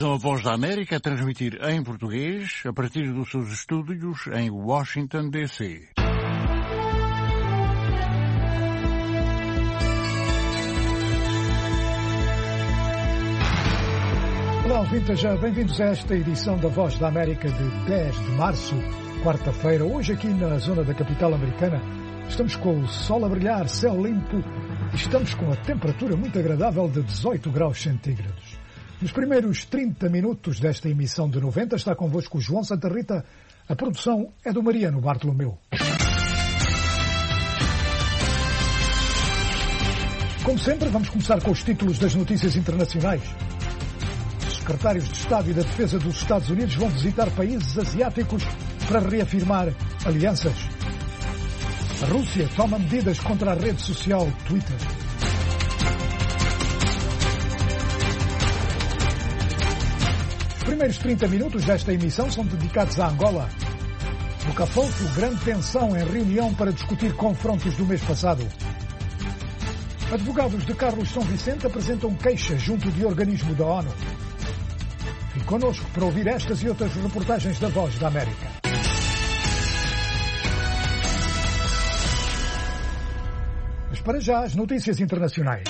A Voz da América a transmitir em português a partir dos seus estúdios em Washington, D.C. Olá, ouvintes, bem-vindos a esta edição da Voz da América de 10 de março, quarta-feira. Hoje aqui na zona da capital americana estamos com o sol a brilhar, céu limpo e estamos com a temperatura muito agradável de 18 graus centígrados. Nos primeiros 30 minutos desta emissão de 90 está convosco o João Santa Rita. A produção é do Mariano Bartolomeu. Como sempre, vamos começar com os títulos das notícias internacionais. Os secretários de Estado e da Defesa dos Estados Unidos vão visitar países asiáticos para reafirmar alianças. A Rússia toma medidas contra a rede social Twitter. Os primeiros 30 minutos desta emissão são dedicados a Angola. No Cafofo, grande tensão em reunião para discutir confrontos do mês passado. Advogados de Carlos São Vicente apresentam queixa junto de organismo da ONU. Fique connosco para ouvir estas e outras reportagens da Voz da América. Mas para já, as notícias internacionais.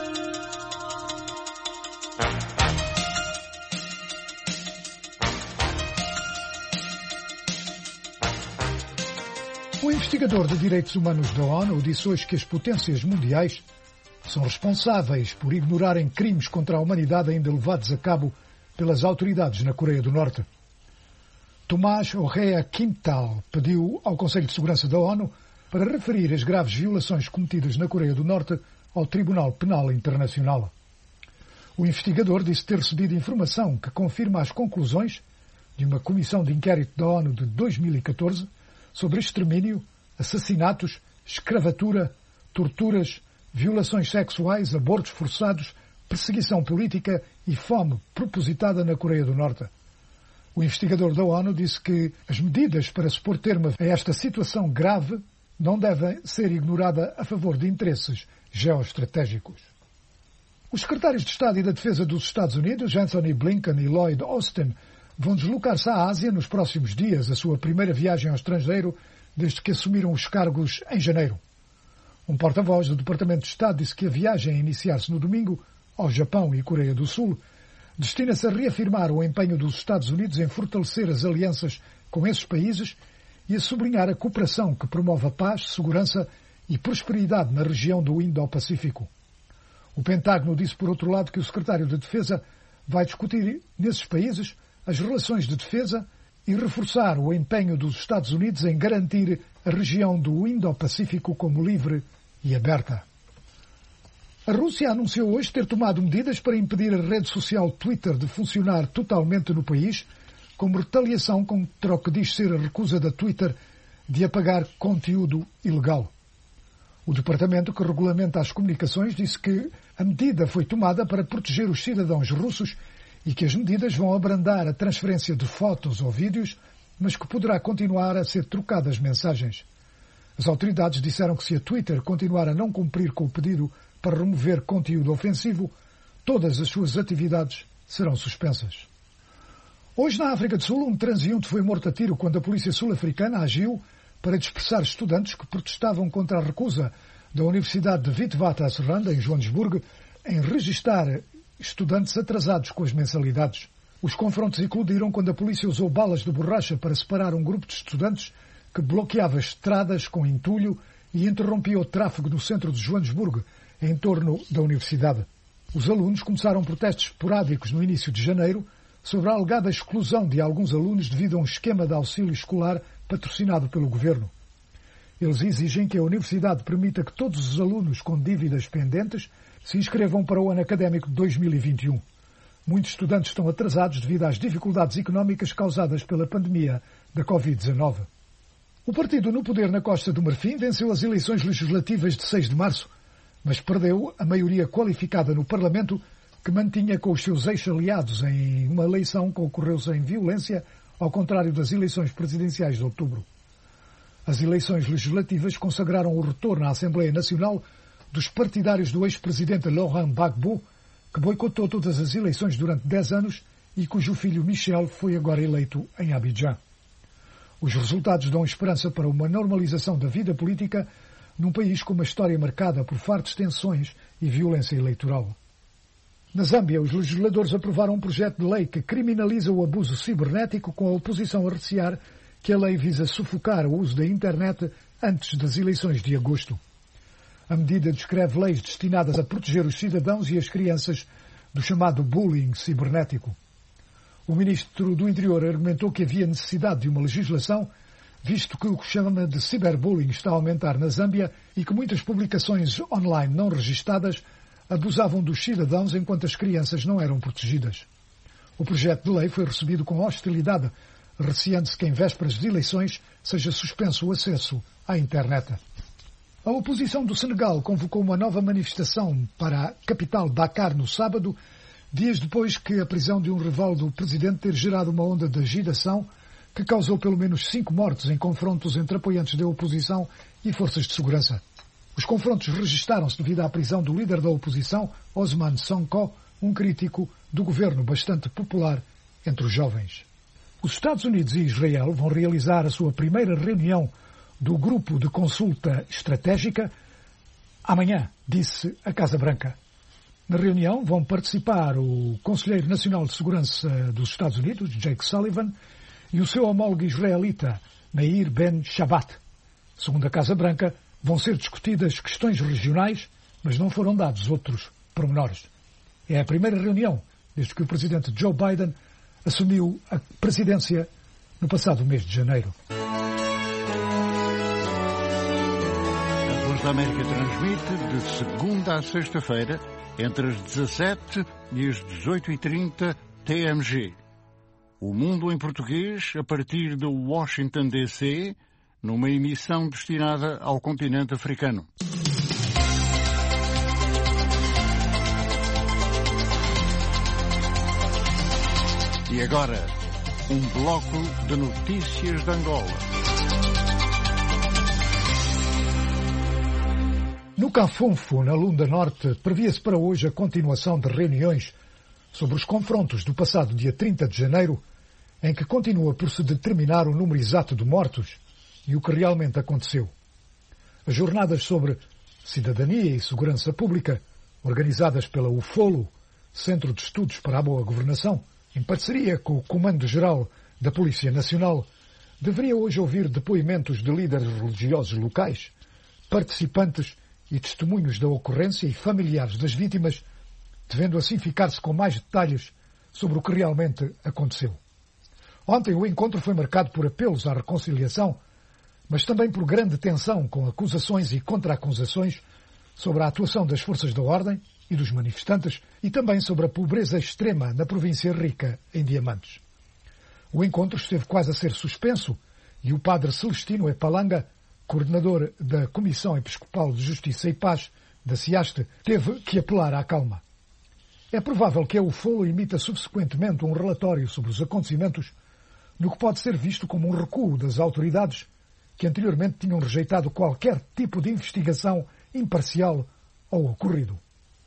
O investigador de direitos humanos da ONU disse hoje que as potências mundiais são responsáveis por ignorarem crimes contra a humanidade ainda levados a cabo pelas autoridades na Coreia do Norte. Tomás Orrea Quintal pediu ao Conselho de Segurança da ONU para referir as graves violações cometidas na Coreia do Norte ao Tribunal Penal Internacional. O investigador disse ter recebido informação que confirma as conclusões de uma comissão de inquérito da ONU de 2014 sobre extermínio, assassinatos, escravatura, torturas, violações sexuais, abortos forçados, perseguição política e fome propositada na Coreia do Norte. O investigador da ONU disse que as medidas para se pôr termo a esta situação grave não devem ser ignoradas a favor de interesses geoestratégicos. Os secretários de Estado e da Defesa dos Estados Unidos, Anthony Blinken e Lloyd Austin, vão deslocar-se à Ásia nos próximos dias, a sua primeira viagem ao estrangeiro desde que assumiram os cargos em janeiro. Um porta-voz do Departamento de Estado disse que a viagem a iniciar-se no domingo ao Japão e Coreia do Sul destina-se a reafirmar o empenho dos Estados Unidos em fortalecer as alianças com esses países e a sublinhar a cooperação que promove a paz, segurança e prosperidade na região do Indo-Pacífico. O Pentágono disse, por outro lado, que o secretário de Defesa vai discutir nesses países as relações de defesa e reforçar o empenho dos Estados Unidos em garantir a região do Indo-Pacífico como livre e aberta. A Rússia anunciou hoje ter tomado medidas para impedir a rede social Twitter de funcionar totalmente no país, como retaliação contra o que diz ser a recusa da Twitter de apagar conteúdo ilegal. O departamento que regulamenta as comunicações disse que a medida foi tomada para proteger os cidadãos russos e que as medidas vão abrandar a transferência de fotos ou vídeos, mas que poderá continuar a ser trocadas mensagens. As autoridades disseram que se a Twitter continuar a não cumprir com o pedido para remover conteúdo ofensivo, todas as suas atividades serão suspensas. Hoje, na África do Sul, um transeunte foi morto a tiro quando a polícia sul-africana agiu para dispersar estudantes que protestavam contra a recusa da Universidade de Witwatersrand, em Joanesburgo, em registar estudantes atrasados com as mensalidades. Os confrontos eclodiram quando a polícia usou balas de borracha para separar um grupo de estudantes que bloqueava estradas com entulho e interrompia o tráfego no centro de Joanesburgo, em torno da universidade. Os alunos começaram protestos esporádicos no início de janeiro sobre a alegada exclusão de alguns alunos devido a um esquema de auxílio escolar patrocinado pelo governo. Eles exigem que a universidade permita que todos os alunos com dívidas pendentes se inscrevam para o ano académico de 2021. Muitos estudantes estão atrasados devido às dificuldades económicas causadas pela pandemia da Covid-19. O partido no poder na Costa do Marfim venceu as eleições legislativas de 6 de março, mas perdeu a maioria qualificada no Parlamento, que mantinha com os seus ex-aliados em uma eleição que ocorreu sem violência, ao contrário das eleições presidenciais de outubro. As eleições legislativas consagraram o retorno à Assembleia Nacional dos partidários do ex-presidente Laurent Gbagbo, que boicotou todas as eleições durante 10 anos e cujo filho Michel foi agora eleito em Abidjan. Os resultados dão esperança para uma normalização da vida política num país com uma história marcada por fortes tensões e violência eleitoral. Na Zâmbia, os legisladores aprovaram um projeto de lei que criminaliza o abuso cibernético, com a oposição a recear que a lei visa sufocar o uso da internet antes das eleições de agosto. A medida descreve leis destinadas a proteger os cidadãos e as crianças do chamado bullying cibernético. O ministro do Interior argumentou que havia necessidade de uma legislação, visto que o que chama de ciberbullying está a aumentar na Zâmbia e que muitas publicações online não registadas abusavam dos cidadãos enquanto as crianças não eram protegidas. O projeto de lei foi recebido com hostilidade, receando-se que em vésperas de eleições seja suspenso o acesso à internet. A oposição do Senegal convocou uma nova manifestação para a capital Dakar no sábado, dias depois que a prisão de um rival do presidente ter gerado uma onda de agitação que causou pelo menos 5 mortos em confrontos entre apoiantes da oposição e forças de segurança. Os confrontos registaram-se devido à prisão do líder da oposição, Ousmane Sonko, um crítico do governo bastante popular entre os jovens. Os Estados Unidos e Israel vão realizar a sua primeira reunião do Grupo de Consulta Estratégica amanhã, disse a Casa Branca. Na reunião vão participar o Conselheiro Nacional de Segurança dos Estados Unidos, Jake Sullivan, e o seu homólogo israelita, Meir Ben Shabbat. Segundo a Casa Branca, vão ser discutidas questões regionais, mas não foram dados outros pormenores. É a primeira reunião desde que o presidente Joe Biden assumiu a presidência no passado mês de janeiro. A Voz da América transmite de segunda a sexta-feira, entre as 17 e as 18h30 TMG. O Mundo em Português, a partir de Washington, D.C., numa emissão destinada ao continente africano. E agora, um bloco de notícias de Angola. No Cafunfo, na Lunda Norte, previa-se para hoje a continuação de reuniões sobre os confrontos do passado dia 30 de janeiro, em que continua por se determinar o número exato de mortos e o que realmente aconteceu. As jornadas sobre cidadania e segurança pública, organizadas pela UFOLO, Centro de Estudos para a Boa Governação, em parceria com o Comando-Geral da Polícia Nacional, deveria hoje ouvir depoimentos de líderes religiosos locais, participantes e testemunhos da ocorrência e familiares das vítimas, devendo assim ficar-se com mais detalhes sobre o que realmente aconteceu. Ontem o encontro foi marcado por apelos à reconciliação, mas também por grande tensão, com acusações e contra-acusações sobre a atuação das forças da ordem e dos manifestantes e também sobre a pobreza extrema na província rica em diamantes. O encontro esteve quase a ser suspenso e o padre Celestino Epalanga, coordenador da Comissão Episcopal de Justiça e Paz da CIASTE, teve que apelar à calma. É provável que a UFOLO emita subsequentemente um relatório sobre os acontecimentos, no que pode ser visto como um recuo das autoridades que anteriormente tinham rejeitado qualquer tipo de investigação imparcial ao ocorrido.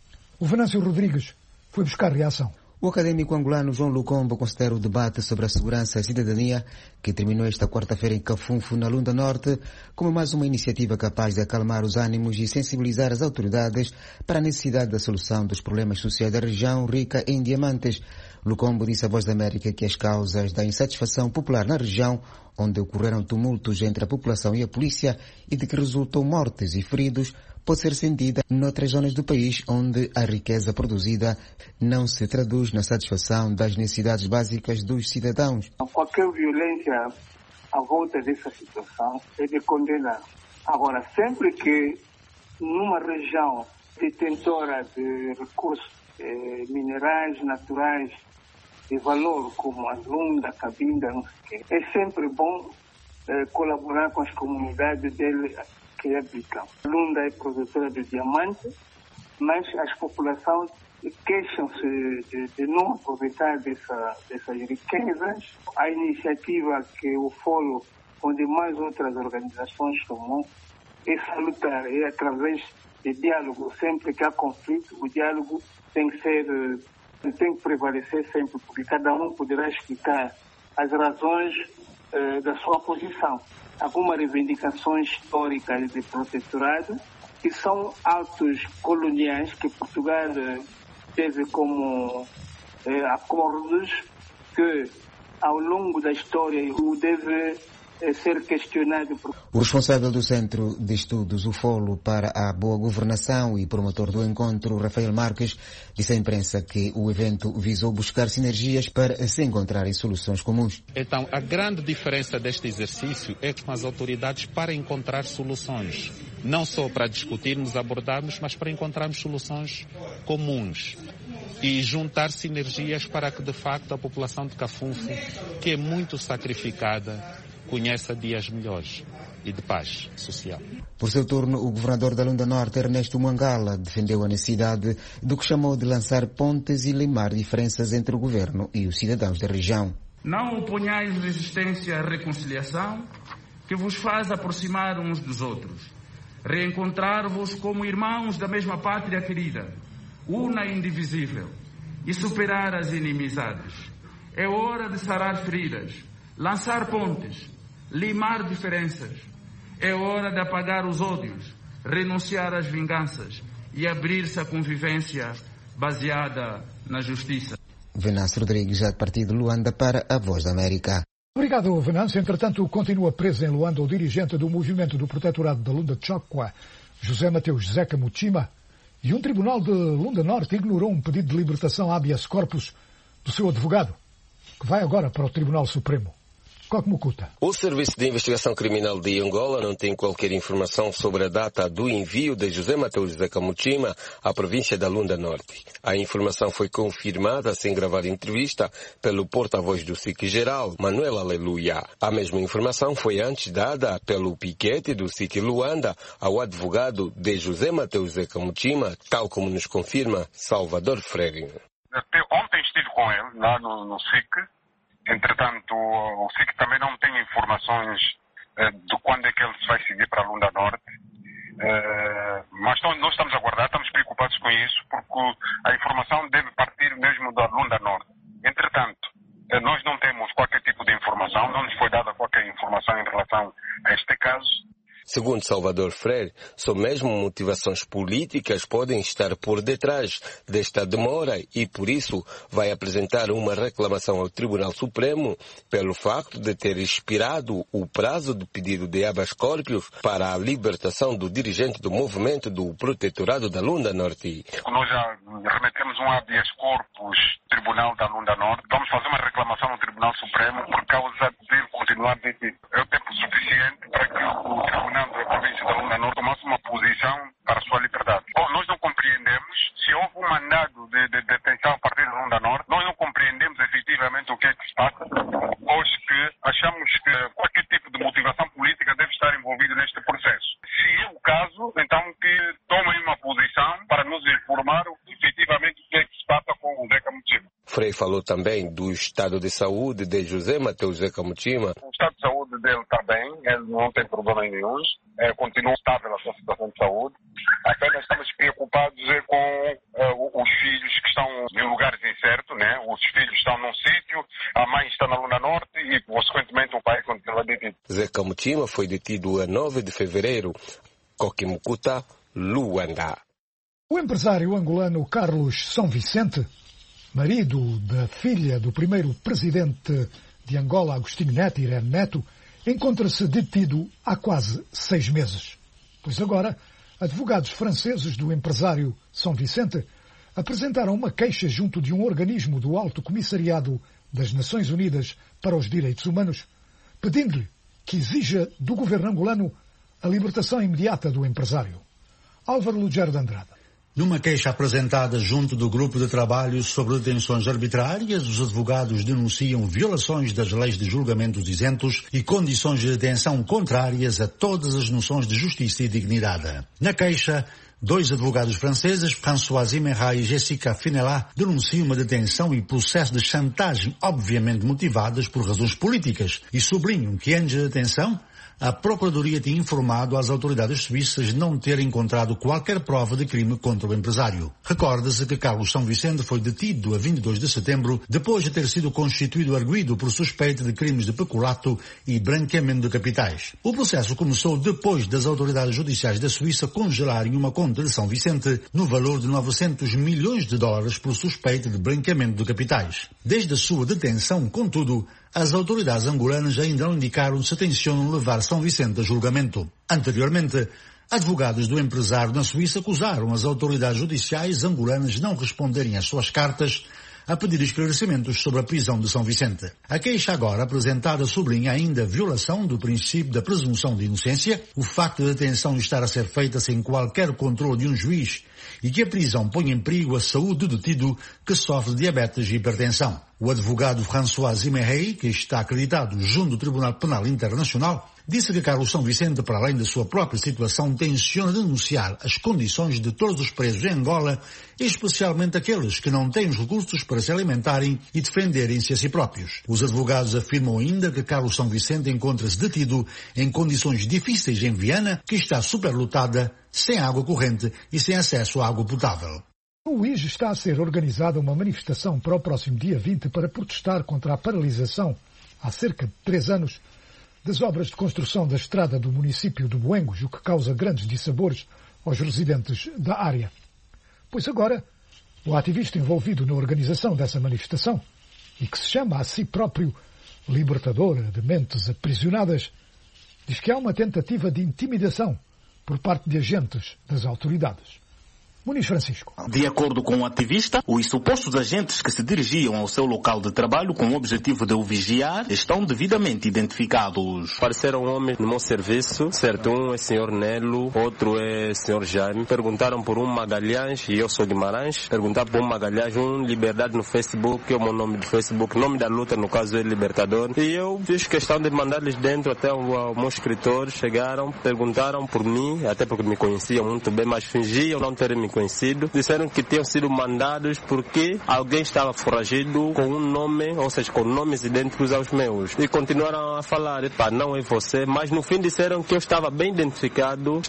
O Venâncio Rodrigues foi buscar reação. O académico angolano João Lucombo considera o debate sobre a segurança e a cidadania, que terminou esta quarta-feira em Cafunfo, na Lunda Norte, como mais uma iniciativa capaz de acalmar os ânimos e sensibilizar as autoridades para a necessidade da solução dos problemas sociais da região rica em diamantes. Lucombo disse à Voz da América que as causas da insatisfação popular na região, onde ocorreram tumultos entre a população e a polícia e de que resultam mortes e feridos, pode ser sentida noutras zonas do país onde a riqueza produzida não se traduz na satisfação das necessidades básicas dos cidadãos. Qualquer violência à volta dessa situação é de condenar. Agora, sempre que numa região detentora de recursos minerais naturais de valor, como a Lunda, a Cabinda, não sei o quê, é sempre bom colaborar com as comunidades dele que habitam. Lunda é produtora de diamante, mas as populações queixam-se de não aproveitar dessas riquezas. A iniciativa que o FOLO, onde mais outras organizações tomou, é salutar, é através de diálogo. Sempre que há conflito, o diálogo tem que ser Tem que prevalecer sempre, porque cada um poderá explicar as razões da sua posição. Algumas reivindicações históricas de protetorado, que são atos coloniais que Portugal teve como acordos que, ao longo da história, o deve ser questionado. O responsável do Centro de Estudos UFOLO para a Boa Governação e promotor do encontro, Rafael Marques, disse à imprensa que o evento visou buscar sinergias para se encontrarem soluções comuns. Então, a grande diferença deste exercício é com as autoridades para encontrar soluções. Não só para discutirmos, abordarmos, mas para encontrarmos soluções comuns. E juntar sinergias para que, de facto, a população de Cafunfo, que é muito sacrificada, conheça dias melhores e de paz social. Por seu turno, o governador da Lunda Norte, Ernesto Mangala, defendeu a necessidade do que chamou de lançar pontes e limar diferenças entre o governo e os cidadãos da região. Não oponhais resistência à reconciliação que vos faz aproximar uns dos outros, reencontrar-vos como irmãos da mesma pátria querida, una e indivisível, e superar as inimizades. É hora de sarar feridas, lançar pontes, limar diferenças. É hora de apagar os ódios, renunciar às vinganças e abrir-se à convivência baseada na justiça. Venâncio Rodrigues, a partir de Luanda, para a Voz da América. Obrigado, Venâncio. Entretanto, continua preso em Luanda o dirigente do movimento do protetorado da Lunda Chokwa, José Mateus Zeca Muchima, e um tribunal de Lunda Norte ignorou um pedido de libertação habeas corpus do seu advogado, que vai agora para o Tribunal Supremo. O Serviço de Investigação Criminal de Angola não tem qualquer informação sobre a data do envio de José Mateus Zeca Muchima à província da Lunda Norte. A informação foi confirmada sem gravar entrevista pelo porta-voz do SIC Geral, Manuel Aleluia. A mesma informação foi antes dada pelo piquete do SIC Luanda ao advogado de José Mateus Zeca Muchima, tal como nos confirma Salvador Freire. Ontem estive com ele lá no SIC. Entretanto, o SIC também não tem informações de quando é que ele vai seguir para a Lunda Norte. Mas nós estamos a aguardar, estamos preocupados com isso, porque a informação deve partir mesmo da Lunda Norte. Entretanto, nós não temos qualquer tipo de informação, não nos foi dada qualquer informação em relação a este caso. Segundo Salvador Freire, só mesmo motivações políticas podem estar por detrás desta demora e, por isso, vai apresentar uma reclamação ao Tribunal Supremo pelo facto de ter expirado o prazo de pedido de habeas corpus para a libertação do dirigente do movimento do protetorado da Lunda Norte. Nós já remetemos um habeas corpus ao Tribunal da Lunda Norte. Vamos fazer uma reclamação no Tribunal Supremo por causa de continuar detido. É o tempo suficiente para que o Tribunal da província da Lunda Norte tomasse uma posição para a sua liberdade. Nós não compreendemos se houve um mandado de detenção a partir da Lunda Norte. Nós não compreendemos efetivamente o que é que se passa, pois que achamos que qualquer tipo de motivação política deve estar envolvido neste processo. Se é o caso, então que tomem uma posição para nos informar efetivamente o que é que se passa com o Zeca Muchima. Frei falou também do estado de saúde de José Mateus Zeca Muchima. O estado de saúde dele está bem, ele não tem problema nenhum, continua estável a sua situação de saúde. Apenas estamos preocupados com os filhos que estão em lugares incertos, né? Os filhos estão num sítio, a mãe está na Lunda Norte e, consequentemente, o pai continua detido. Zeca Muchima foi detido a 9 de fevereiro. Coquimucuta, Luanda. O empresário angolano Carlos São Vicente, marido da filha do primeiro presidente de Angola, Agostinho Neto, Irene Neto, encontra-se detido há quase 6 meses. Pois agora, advogados franceses do empresário São Vicente apresentaram uma queixa junto de um organismo do Alto Comissariado das Nações Unidas para os Direitos Humanos, pedindo-lhe que exija do governo angolano a libertação imediata do empresário. Álvaro Lugero de Andrade. Numa queixa apresentada junto do grupo de trabalho sobre detenções arbitrárias, os advogados denunciam violações das leis de julgamentos isentos e condições de detenção contrárias a todas as noções de justiça e dignidade. Na queixa, 2 advogados franceses, François Imerra e Jessica Finelat, denunciam uma detenção e processo de chantagem obviamente motivadas por razões políticas e sublinham que, antes da detenção, a Procuradoria tinha informado às autoridades suíças não ter encontrado qualquer prova de crime contra o empresário. Recorda-se que Carlos São Vicente foi detido a 22 de setembro, depois de ter sido constituído arguido por suspeita de crimes de peculato e branqueamento de capitais. O processo começou depois das autoridades judiciais da Suíça congelarem uma conta de São Vicente no valor de 900 milhões de dólares por suspeita de branqueamento de capitais. Desde a sua detenção, contudo, as autoridades angolanas ainda não indicaram se tencionam levar São Vicente a julgamento. Anteriormente, advogados do empresário na Suíça acusaram as autoridades judiciais angolanas de não responderem às suas cartas a pedir esclarecimentos sobre a prisão de São Vicente. A queixa agora apresentada sublinha ainda a violação do princípio da presunção de inocência, o facto de a detenção estar a ser feita sem qualquer controle de um juiz e que a prisão põe em perigo a saúde do detido que sofre diabetes e hipertensão. O advogado François Zimmerey, que está acreditado junto do Tribunal Penal Internacional, disse que Carlos São Vicente, para além da sua própria situação, tenciona denunciar as condições de todos os presos em Angola, especialmente aqueles que não têm os recursos para se alimentarem e defenderem-se a si próprios. Os advogados afirmam ainda que Carlos São Vicente encontra-se detido em condições difíceis em Viana, que está superlotada, sem água corrente e sem acesso à água potável. No Uís está a ser organizada uma manifestação para o próximo dia 20 para protestar contra a paralisação, há cerca de 3 anos, das obras de construção da estrada do município de Boengos, o que causa grandes dissabores aos residentes da área. Pois agora, o ativista envolvido na organização dessa manifestação, e que se chama a si próprio libertador de mentes aprisionadas, diz que há uma tentativa de intimidação por parte de agentes das autoridades. Muniz Francisco. De acordo com o ativista, os supostos agentes que se dirigiam ao seu local de trabalho com o objetivo de o vigiar estão devidamente identificados. Apareceram homens no meu serviço, certo? Um é senhor Nelo, outro é senhor Jaime. Perguntaram por um Magalhães, e eu sou de Guimarães. Perguntaram por um Magalhães, um Liberdade no Facebook, que é o meu nome de Facebook. Nome da luta, no caso, é Libertador. E eu fiz questão de mandar-lhes dentro até ao meu escritório. Chegaram, perguntaram por mim, até porque me conheciam muito bem, mas fingiam não terem me conhecido. Disseram que tinham sido mandados porque alguém estava foragido com um nome, ou seja, com nomes idênticos aos meus. E continuaram a falar, não é você, mas no fim disseram que eu estava bem identificado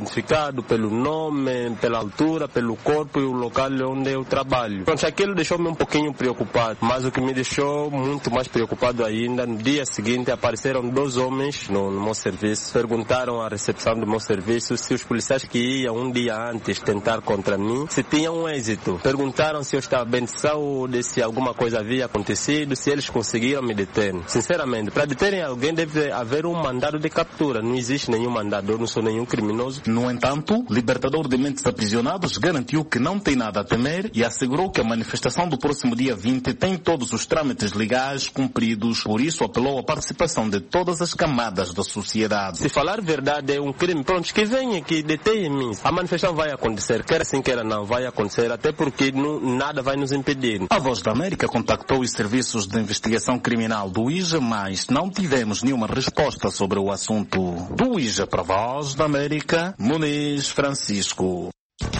pelo nome, pela altura, pelo corpo e o local onde eu trabalho. Então, aquilo deixou-me um pouquinho preocupado, mas o que me deixou muito mais preocupado ainda, no dia seguinte apareceram 2 homens no meu serviço, perguntaram à recepção do meu serviço se os policiais que iam um dia antes tentar contra mim, se tinham êxito. Perguntaram se eu estava bem de saúde, se alguma coisa havia acontecido, se eles conseguiram me deter. Sinceramente, para deterem alguém deve haver um mandado de captura. Não existe nenhum mandado, eu não sou nenhum criminoso. No entanto, libertador de mentes aprisionados garantiu que não tem nada a temer e assegurou que a manifestação do próximo dia 20 tem todos os trâmites legais cumpridos, por isso apelou à participação de todas as camadas da sociedade. Se falar verdade é um crime, pronto, que venha, que detenha mim. A manifestação vai acontecer, quer assim, quer não, vai acontecer, até porque nada vai nos impedir. A Voz da América contactou os serviços de investigação criminal do IJA, mas não tivemos nenhuma resposta sobre o assunto. Do IJA para a Voz da América, Muniz Francisco.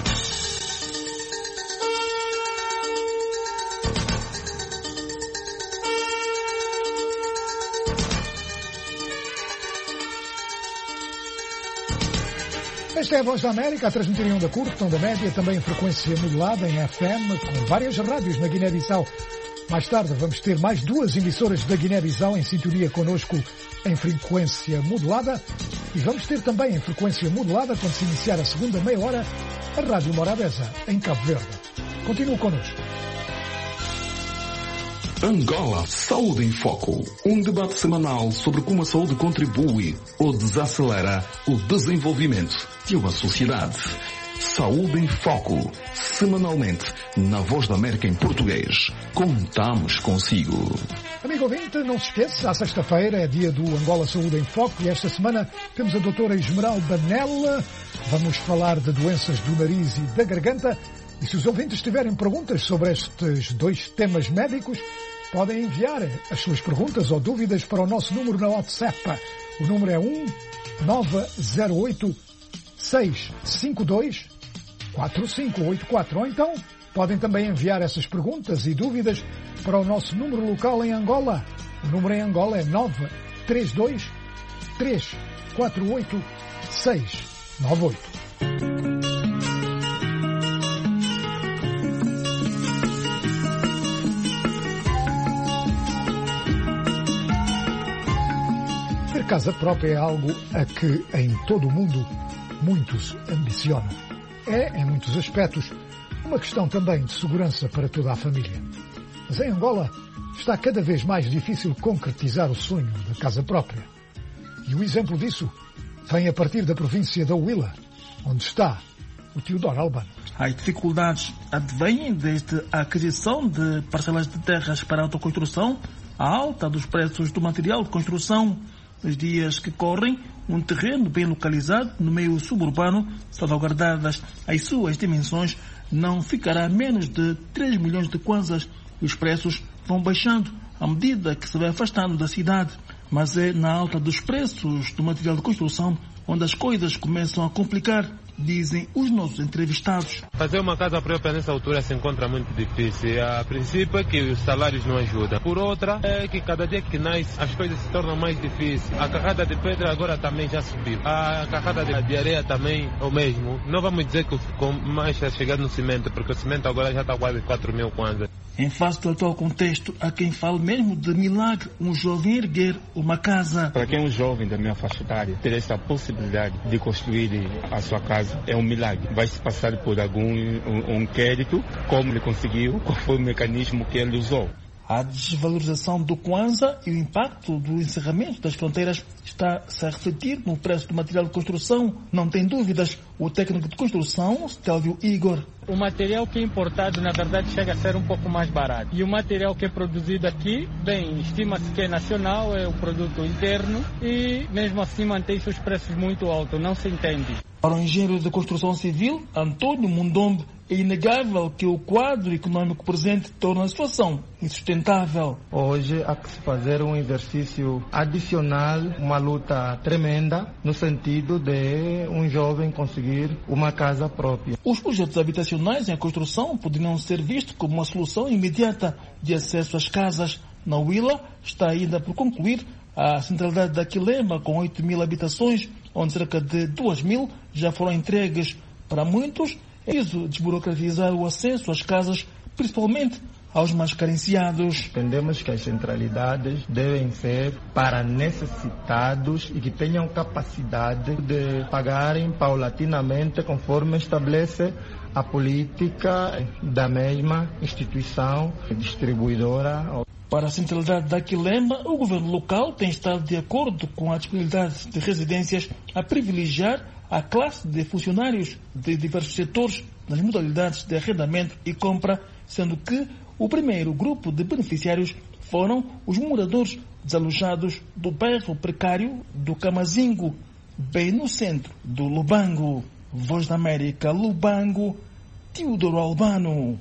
Esta é a Voz da América, a transmitir em onda curta, onda média, também em frequência modulada, em FM, com várias rádios na Guiné-Bissau. Mais tarde vamos ter mais 2 emissoras da Guiné-Bissau em sintonia connosco em frequência modulada. E vamos ter também em frequência modulada, quando se iniciar a segunda meia hora, a Rádio Morabeza, em Cabo Verde. Continue connosco. Angola Saúde em Foco, um debate semanal sobre como a saúde contribui ou desacelera o desenvolvimento de uma sociedade. Saúde em Foco, semanalmente, na Voz da América em português. Contamos consigo. Amigo ouvinte, não se esqueça, à sexta-feira é dia do Angola Saúde em Foco e esta semana temos a doutora Esmeralda Nela. Vamos falar de doenças do nariz e da garganta. E se os ouvintes tiverem perguntas sobre estes 2 temas médicos, podem enviar as suas perguntas ou dúvidas para o nosso número na WhatsApp. O número é 1-908-652-4584. Ou então, podem também enviar essas perguntas e dúvidas para o nosso número local em Angola. O número em Angola é 932 348 698. Ter casa própria é algo a que, em todo o mundo, muitos ambicionam. É, em muitos aspectos, uma questão também de segurança para toda a família. Mas em Angola está cada vez mais difícil concretizar o sonho da casa própria. E o exemplo disso vem a partir da província da Huila, onde está o Teodoro Albano. As dificuldades advêm desde a aquisição de parcelas de terras para autoconstrução, a alta dos preços do material de construção. Nos dias que correm, um terreno bem localizado no meio suburbano, salvaguardadas as suas dimensões, não ficará a menos de 3 milhões de kwanzas. Os preços vão baixando à medida que se vai afastando da cidade. Mas é na alta dos preços do material de construção onde as coisas começam a complicar, dizem os nossos entrevistados. Fazer uma casa própria nessa altura se encontra muito difícil. A princípio é que os salários não ajudam. Por outra, é que cada dia que nasce as coisas se tornam mais difíceis. A carrada de pedra agora também já subiu. A carrada de areia também é o mesmo. Não vamos dizer que ficou mais a chegar no cimento, porque o cimento agora já está quase 4 mil kwanzas. Em face do atual contexto, há quem fale mesmo de milagre, um jovem erguer uma casa. Para quem é um jovem da minha faixa etária, ter essa possibilidade de construir a sua casa é um milagre. Vai se passar por algum inquérito, como ele conseguiu, qual foi o mecanismo que ele usou. A desvalorização do kwanza e o impacto do encerramento das fronteiras está-se a refletir no preço do material de construção. Não tem dúvidas o técnico de construção, Stélio Igor. O material que é importado, na verdade, chega a ser um pouco mais barato. E o material que é produzido aqui, bem, estima-se que é nacional, é o produto interno e mesmo assim mantém-se os preços muito altos, não se entende. Para o engenheiro de construção civil, Antônio Mundombe, é inegável que o quadro econômico presente torna a situação insustentável. Hoje há que se fazer um exercício adicional, uma luta tremenda, no sentido de um jovem conseguir uma casa própria. Os projetos habitacionais em construção poderiam ser vistos como uma solução imediata de acesso às casas. Na Huila está ainda por concluir a centralidade da Quilema, com 8 mil habitações, onde cerca de 2 mil já foram entregues. Para muitos, é preciso desburocratizar o acesso às casas, principalmente aos mais carenciados. Entendemos que as centralidades devem ser para necessitados e que tenham capacidade de pagarem paulatinamente conforme estabelece a política da mesma instituição distribuidora. Para a centralidade da Quilema, o governo local tem estado de acordo com a disponibilidade de residências a privilegiar a classe de funcionários de diversos setores nas modalidades de arrendamento e compra, sendo que o primeiro grupo de beneficiários foram os moradores desalojados do bairro precário do Camazingo, bem no centro do Lubango. Voz da América, Lubango, Teodoro Albano.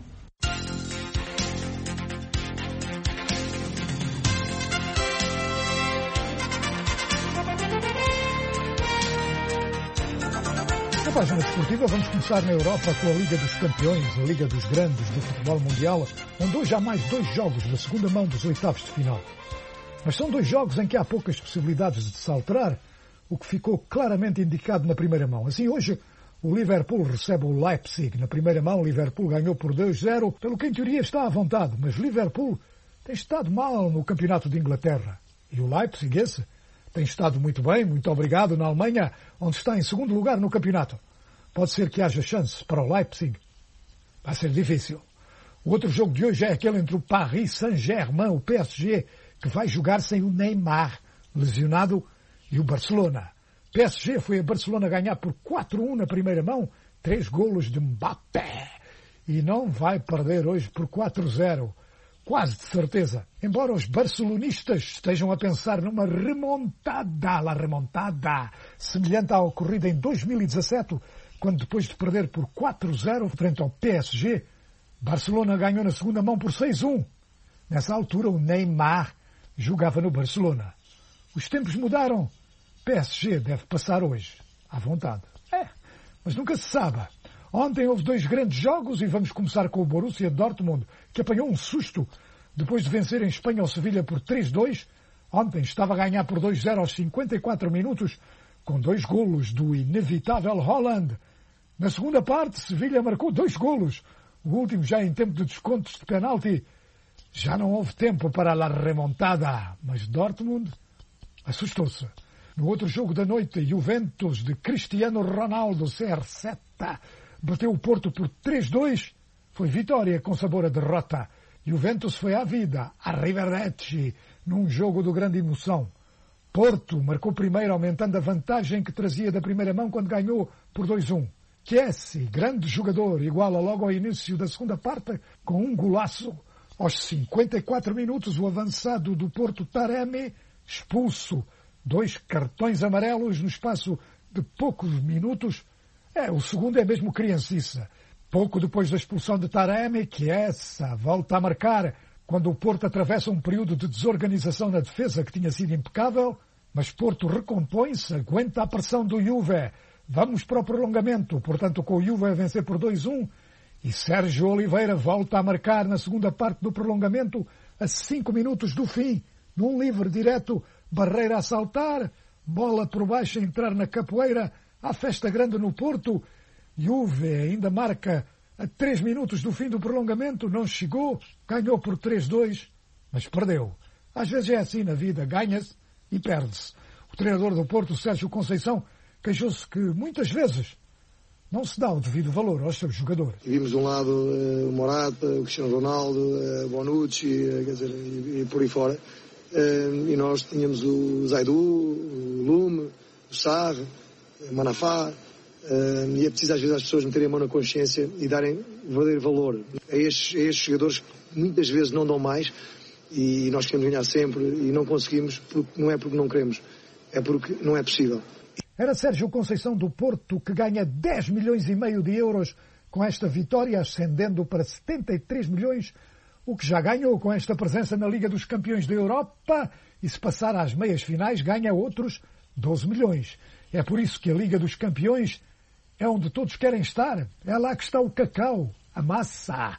Na página desportiva vamos começar na Europa com a Liga dos Campeões, a Liga dos Grandes do futebol mundial, onde hoje há mais 2 jogos da segunda mão dos oitavos de final. Mas são 2 jogos em que há poucas possibilidades de se alterar, o que ficou claramente indicado na primeira mão. Assim, hoje, o Liverpool recebe o Leipzig. Na primeira mão, o Liverpool ganhou por 2-0, pelo que em teoria está à vontade, mas Liverpool tem estado mal no campeonato de Inglaterra. E o Leipzig, esse, tem estado muito bem, muito obrigado, na Alemanha, onde está em segundo lugar no campeonato. Pode ser que haja chance para o Leipzig. Vai ser difícil. O outro jogo de hoje é aquele entre o Paris Saint-Germain, o PSG, que vai jogar sem o Neymar, lesionado, e o Barcelona. PSG foi a Barcelona ganhar por 4-1 na primeira mão, 3 golos de Mbappé. E não vai perder hoje por 4-0. Quase de certeza. Embora os barcelonistas estejam a pensar numa remontada, semelhante à ocorrida em 2017, quando depois de perder por 4-0 frente ao PSG, Barcelona ganhou na segunda mão por 6-1. Nessa altura o Neymar jogava no Barcelona. Os tempos mudaram. PSG deve passar hoje. À vontade. Mas nunca se sabe. Ontem houve 2 grandes jogos e vamos começar com o Borussia Dortmund, que apanhou um susto depois de vencer em Espanha o Sevilha por 3-2, Ontem estava a ganhar por 2-0 aos 54 minutos, com 2 golos do inevitável Haaland. Na segunda parte, Sevilha marcou 2 golos, o último já em tempo de descontos de penalti. Já não houve tempo para a remontada, mas Dortmund assustou-se. No outro jogo da noite, Juventus de Cristiano Ronaldo, CR7, bateu o Porto por 3-2. Foi vitória com sabor a derrota. Juventus foi à vida, arrivederci, num jogo de grande emoção. Porto marcou primeiro, aumentando a vantagem que trazia da primeira mão quando ganhou por 2-1. Chiesi, grande jogador, iguala logo ao início da segunda parte com um golaço. Aos 54 minutos, o avançado do Porto, Taremi, expulso. 2 cartões amarelos no espaço de poucos minutos. O segundo é mesmo crianciça. Pouco depois da expulsão de Taremi, Chiesi volta a marcar quando o Porto atravessa um período de desorganização na defesa que tinha sido impecável, mas Porto recompõe-se, aguenta a pressão do Juve. Vamos para o prolongamento, portanto com o Juve a vencer por 2-1, e Sérgio Oliveira volta a marcar na segunda parte do prolongamento, a 5 minutos do fim, num livre direto, Barreira a saltar, bola por baixo a entrar na capoeira, há festa grande no Porto. Juve ainda marca a 3 minutos do fim do prolongamento, não chegou, ganhou por 3-2, mas perdeu. Às vezes é assim na vida, ganha-se e perde-se. O treinador do Porto, Sérgio Conceição, queixou-se que muitas vezes não se dá o devido valor aos seus jogadores. Vimos de um lado o Morata, o Cristiano Ronaldo, Bonucci, quer dizer, e por aí fora. E nós tínhamos o Zaidu, o Lume, o Sarr, o Manafá, e é preciso às vezes as pessoas meterem a mão na consciência e darem verdadeiro valor a estes jogadores que muitas vezes não dão mais, e nós queremos ganhar sempre e não conseguimos, não é porque não queremos, é porque não é possível. Era Sérgio Conceição do Porto, que ganha 10,5 milhões de euros com esta vitória, ascendendo para 73 milhões, o que já ganhou com esta presença na Liga dos Campeões da Europa, e se passar às meias finais ganha outros 12 milhões. É por isso que a Liga dos Campeões é onde todos querem estar. É lá que está o cacau, a massa.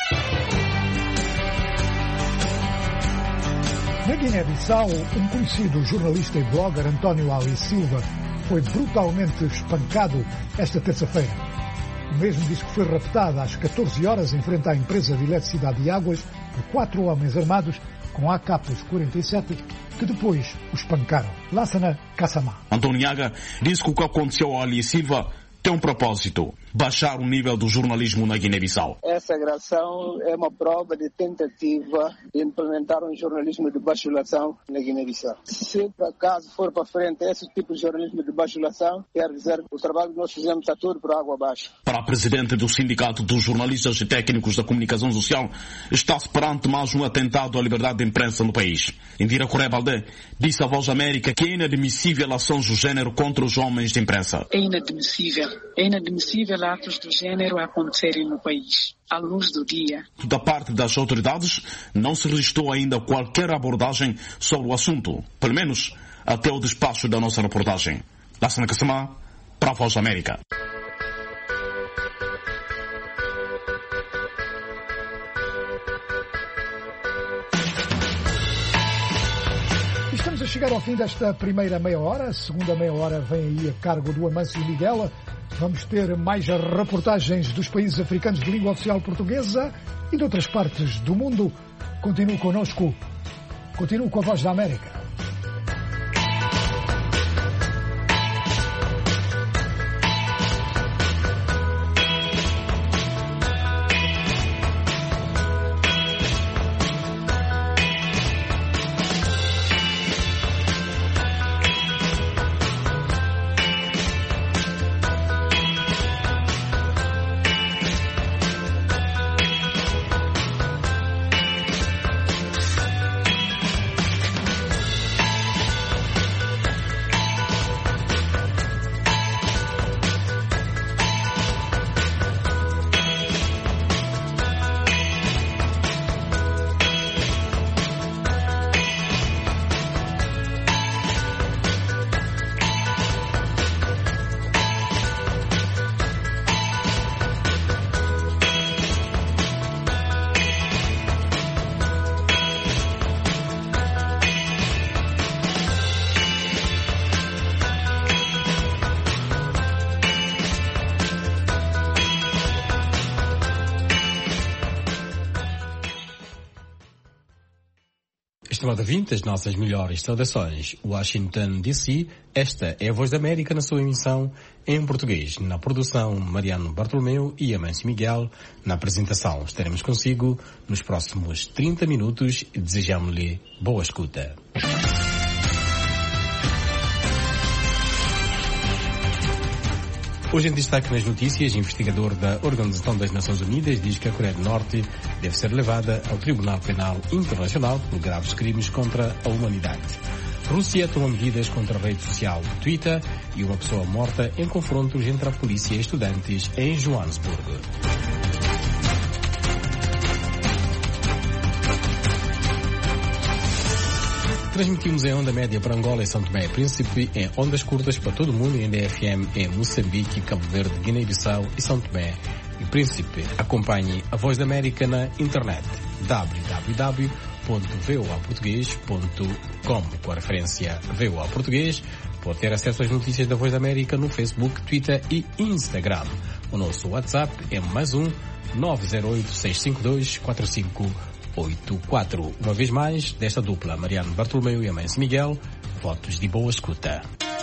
Na Guiné-Bissau, um conhecido jornalista e blogger, António Ali Silva, foi brutalmente espancado esta terça-feira. O mesmo diz que foi raptado às 14 horas em frente à empresa de eletricidade e águas por 4 homens armados com AK-47 que depois o espancaram. Lassana Kassamá. Antoniaga disse que o que aconteceu ao Ali Silva tem um propósito: baixar o nível do jornalismo na Guiné-Bissau. Essa agressão é uma prova de tentativa de implementar um jornalismo de bajulação na Guiné-Bissau. Se por acaso for para frente esse tipo de jornalismo de bajulação, quer dizer, o trabalho que nós fizemos está tudo por água abaixo. Para a presidente do Sindicato dos Jornalistas e Técnicos da Comunicação Social, está-se perante mais um atentado à liberdade de imprensa no país. Indira Correia Baldé disse à Voz da América que é inadmissível ações do género contra os homens de imprensa. É inadmissível atos do género acontecerem no país, à luz do dia. Da parte das autoridades, não se registrou ainda qualquer abordagem sobre o assunto, pelo menos até o despacho da nossa reportagem. Lassana Kassamá, para a Voz da América. Estamos a chegar ao fim desta primeira meia hora. A segunda meia hora vem aí a cargo do Amâncio Miguel. Vamos ter mais reportagens dos países africanos de língua oficial portuguesa e de outras partes do mundo. Continue connosco. Continue com a Voz da América. Estimado ouvinte, as nossas melhores saudações. Washington, D.C. Esta é a Voz da América na sua emissão em português. Na produção, Mariano Bartolomeu e Amâncio Miguel. Na apresentação, estaremos consigo nos próximos 30 minutos e desejamos-lhe boa escuta. Hoje em destaque nas notícias, investigador da Organização das Nações Unidas diz que a Coreia do Norte deve ser levada ao Tribunal Penal Internacional por graves crimes contra a humanidade. Rússia toma medidas contra a rede social Twitter e uma pessoa morta em confrontos entre a polícia e estudantes em Joanesburgo. Transmitimos em onda média para Angola e São Tomé e Príncipe, em ondas curtas para todo o mundo, em DFM em Moçambique, Cabo Verde, Guiné-Bissau e São Tomé e Príncipe. Acompanhe a Voz da América na internet www.voaportugues.com. Com a referência VOA Português, pode ter acesso às notícias da Voz da América no Facebook, Twitter e Instagram. O nosso WhatsApp é +1 908 652 4584. Uma vez mais, desta dupla, Mariano Bartolomeu e Amâncio Miguel, votos de boa escuta.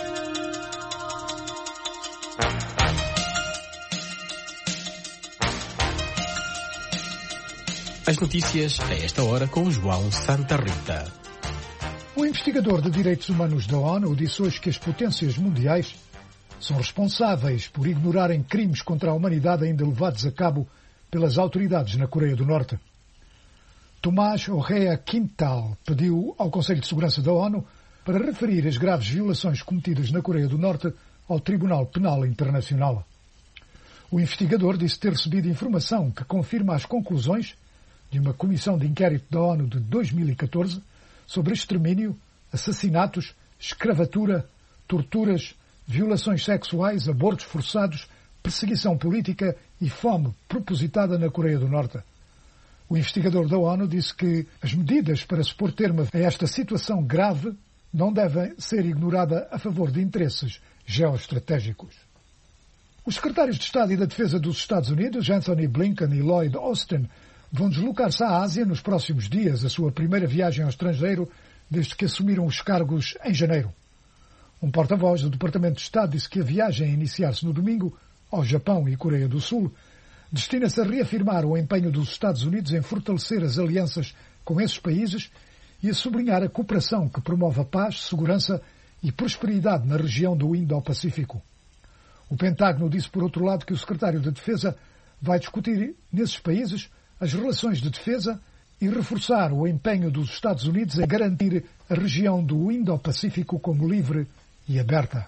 As notícias a esta hora com João Santa Rita. O investigador de direitos humanos da ONU disse hoje que as potências mundiais são responsáveis por ignorarem crimes contra a humanidade ainda levados a cabo pelas autoridades na Coreia do Norte. Tomás Orrea Quintal pediu ao Conselho de Segurança da ONU para referir as graves violações cometidas na Coreia do Norte ao Tribunal Penal Internacional. O investigador disse ter recebido informação que confirma as conclusões de uma comissão de inquérito da ONU de 2014 sobre extermínio, assassinatos, escravatura, torturas, violações sexuais, abortos forçados, perseguição política e fome propositada na Coreia do Norte. O investigador da ONU disse que as medidas para se pôr termo a esta situação grave não devem ser ignoradas a favor de interesses geoestratégicos. Os secretários de Estado e da Defesa dos Estados Unidos, Anthony Blinken e Lloyd Austin, vão deslocar-se à Ásia nos próximos dias, a sua primeira viagem ao estrangeiro desde que assumiram os cargos em janeiro. Um porta-voz do Departamento de Estado disse que a viagem a iniciar-se no domingo ao Japão e Coreia do Sul destina-se a reafirmar o empenho dos Estados Unidos em fortalecer as alianças com esses países e a sublinhar a cooperação que promove a paz, segurança e prosperidade na região do Indo-Pacífico. O Pentágono disse, por outro lado, que o secretário de Defesa vai discutir nesses países as relações de defesa e reforçar o empenho dos Estados Unidos em garantir a região do Indo-Pacífico como livre e aberta.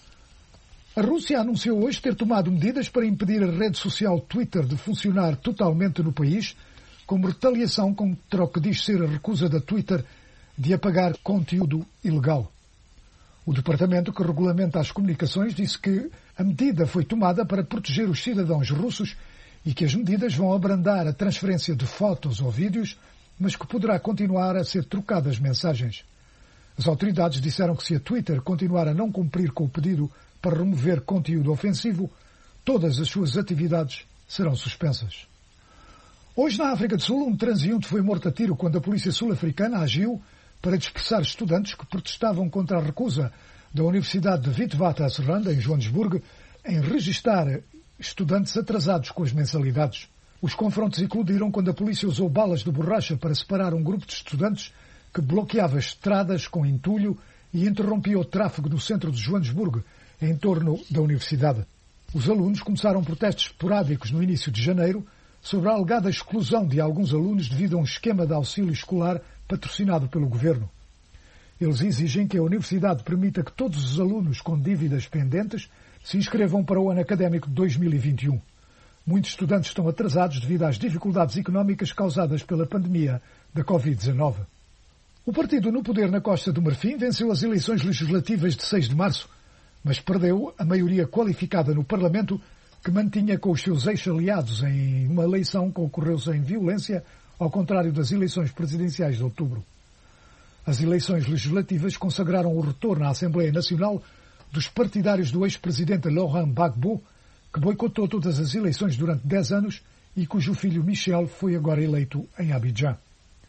A Rússia anunciou hoje ter tomado medidas para impedir a rede social Twitter de funcionar totalmente no país, como retaliação contra o que diz ser a recusa da Twitter de apagar conteúdo ilegal. O departamento que regulamenta as comunicações disse que a medida foi tomada para proteger os cidadãos russos e que as medidas vão abrandar a transferência de fotos ou vídeos, mas que poderá continuar a ser trocadas mensagens. As autoridades disseram que se a Twitter continuar a não cumprir com o pedido para remover conteúdo ofensivo, todas as suas atividades serão suspensas. Hoje, na África do Sul, um transeunte foi morto a tiro quando a polícia sul-africana agiu para dispersar estudantes que protestavam contra a recusa da Universidade de Witwatersrand, em Joanesburgo, em registar estudantes atrasados com as mensalidades. Os confrontos eclodiram quando a polícia usou balas de borracha para separar um grupo de estudantes que bloqueava estradas com entulho e interrompia o tráfego no centro de Joanesburgo, em torno da universidade. Os alunos começaram protestos esporádicos no início de janeiro sobre a alegada exclusão de alguns alunos devido a um esquema de auxílio escolar patrocinado pelo governo. Eles exigem que a universidade permita que todos os alunos com dívidas pendentes se inscrevam para o ano académico de 2021. Muitos estudantes estão atrasados devido às dificuldades económicas causadas pela pandemia da Covid-19. O partido no poder na Costa do Marfim venceu as eleições legislativas de 6 de março, mas perdeu a maioria qualificada no Parlamento, que mantinha com os seus ex-aliados em uma eleição que ocorreu sem violência, ao contrário das eleições presidenciais de outubro. As eleições legislativas consagraram o retorno à Assembleia Nacional dos partidários do ex-presidente Laurent Gbagbo, que boicotou todas as eleições durante 10 anos e cujo filho Michel foi agora eleito em Abidjan.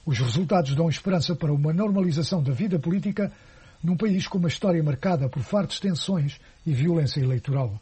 Os resultados dão esperança para uma normalização da vida política num país com uma história marcada por fartas tensões e violência eleitoral.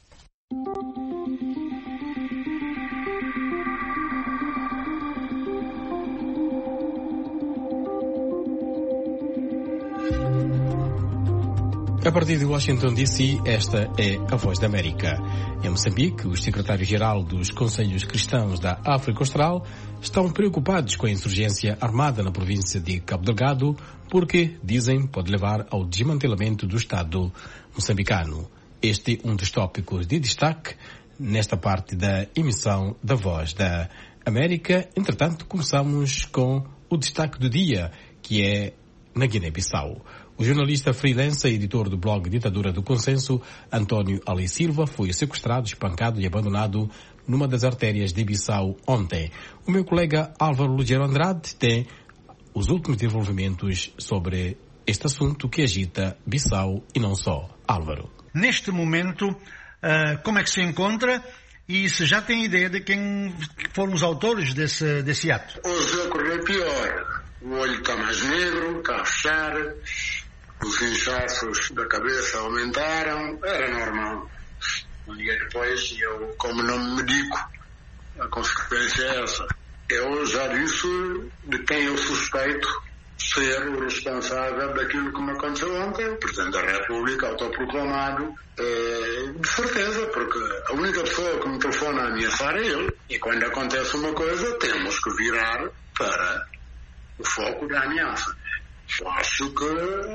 A partir de Washington, D.C., esta é a Voz da América. Em Moçambique, os secretários-geral dos Conselhos Cristãos da África Austral estão preocupados com a insurgência armada na província de Cabo Delgado, porque, dizem, pode levar ao desmantelamento do Estado moçambicano. Este é um dos tópicos de destaque nesta parte da emissão da Voz da América. Entretanto, começamos com o destaque do dia, que é na Guiné-Bissau. O jornalista freelancer e editor do blog Ditadura do Consenso, António Ali Silva, foi sequestrado, espancado e abandonado numa das artérias de Bissau ontem. O meu colega Álvaro Lugero Andrade tem os últimos desenvolvimentos sobre este assunto que agita Bissau e não só. Álvaro. Neste momento, como é que se encontra e se já tem ideia de quem foram os autores desse ato? Hoje ocorreu pior. O olho está mais negro, está a fechar, os inchaços da cabeça aumentaram, era normal. Um dia depois, eu, como não me medico, a consequência é essa. Eu já disse de quem eu suspeito ser o responsável daquilo que me aconteceu ontem, o Presidente da República, autoproclamado, de certeza, porque a única pessoa que me telefona a ameaçar é ele. E quando acontece uma coisa, temos que virar para o foco da ameaça. Eu acho que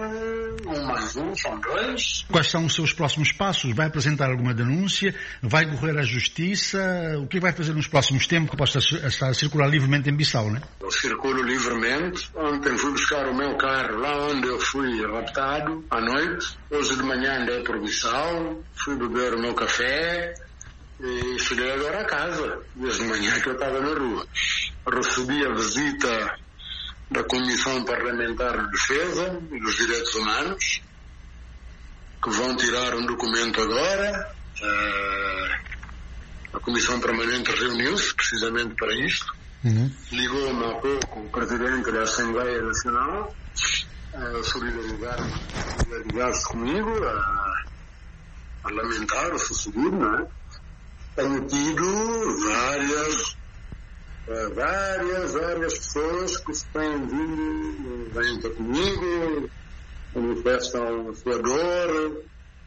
1 mais 1 são 2. Quais são os seus próximos passos? Vai apresentar alguma denúncia? Vai correr à justiça? O que vai fazer nos próximos tempos que possa estar a circular livremente em Bissau, né? Eu circulo livremente. Ontem fui buscar o meu carro lá onde eu fui raptado à noite. Hoje de manhã andei por Bissau, fui beber o meu café e cheguei agora a casa, desde manhã que eu estava na rua. Recebi a visita da Comissão Parlamentar de Defesa e dos Direitos Humanos, que vão tirar um documento agora. A Comissão Permanente reuniu-se precisamente para isto. Ligou-me há pouco o Presidente da Assembleia Nacional a solidarizar-se comigo, a lamentar o sucedido, não é? Tenho tido várias pessoas que se têm vindo, vêm ter comigo, manifestam a sua dor,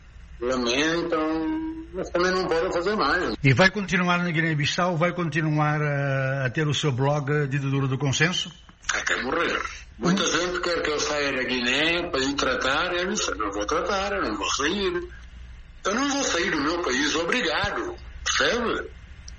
lamentam, mas também não podem fazer mais. E vai continuar na Guiné-Bissau? Vai continuar a ter o seu blog Ditadura do Consenso? Até morrer. Muita gente quer que eu saia da Guiné para ir tratar, eu disse, não vou tratar, eu não vou sair. Eu não vou sair do meu país, obrigado, percebe?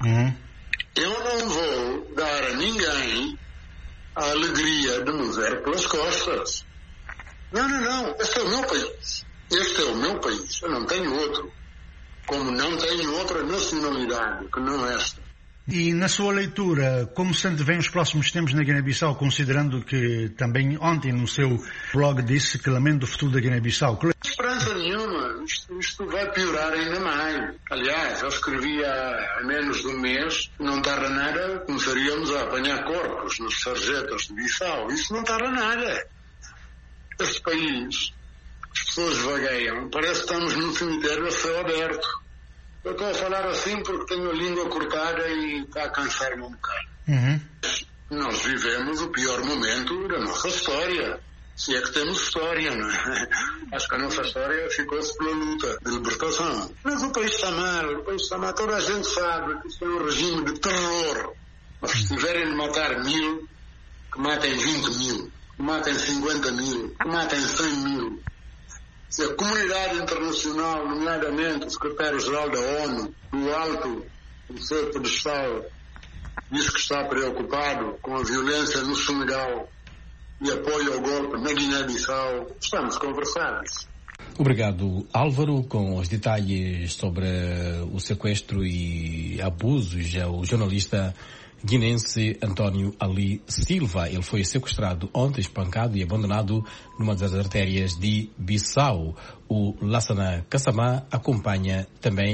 Eu não vou dar a ninguém a alegria de me ver pelas costas. Não. Este é o meu país. Este é o meu país. Eu não tenho outro. Como não tenho outra nacionalidade que não esta. E na sua leitura, como se antevém os próximos tempos na Guiné-Bissau, considerando que também ontem no seu blog disse que lamenta o futuro da Guiné-Bissau? Esperança nenhuma. Isto vai piorar ainda mais. Aliás, eu escrevi há menos de um mês, não tarda nada, começaríamos a apanhar corpos nos sarjetas de Bissau. Isso não tarda nada. Este país, as pessoas vagueiam, parece que estamos num cemitério a céu aberto. Eu estou a falar assim porque tenho a língua cortada e está a cansar-me um bocado. Nós vivemos o pior momento da nossa história. Se é que temos história, não é? Acho que a nossa história ficou-se pela luta de libertação. Mas o país está mal, Toda a gente sabe que isto é um regime de terror. Mas se tiverem de matar 1000, que matem 20.000, que matem 50.000, que matem 100.000. Se a comunidade internacional, nomeadamente o secretário-geral da ONU, do alto do seu pedestal, diz que está preocupado com a violência no Senegal e apoio ao golpe na Guiné-Bissau, estamos conversados. Obrigado, Álvaro, com os detalhes sobre o sequestro e abusos ao jornalista guinense António Ali Silva. Ele foi sequestrado ontem, espancado e abandonado numa das artérias de Bissau. O Lassana Kassamá acompanha também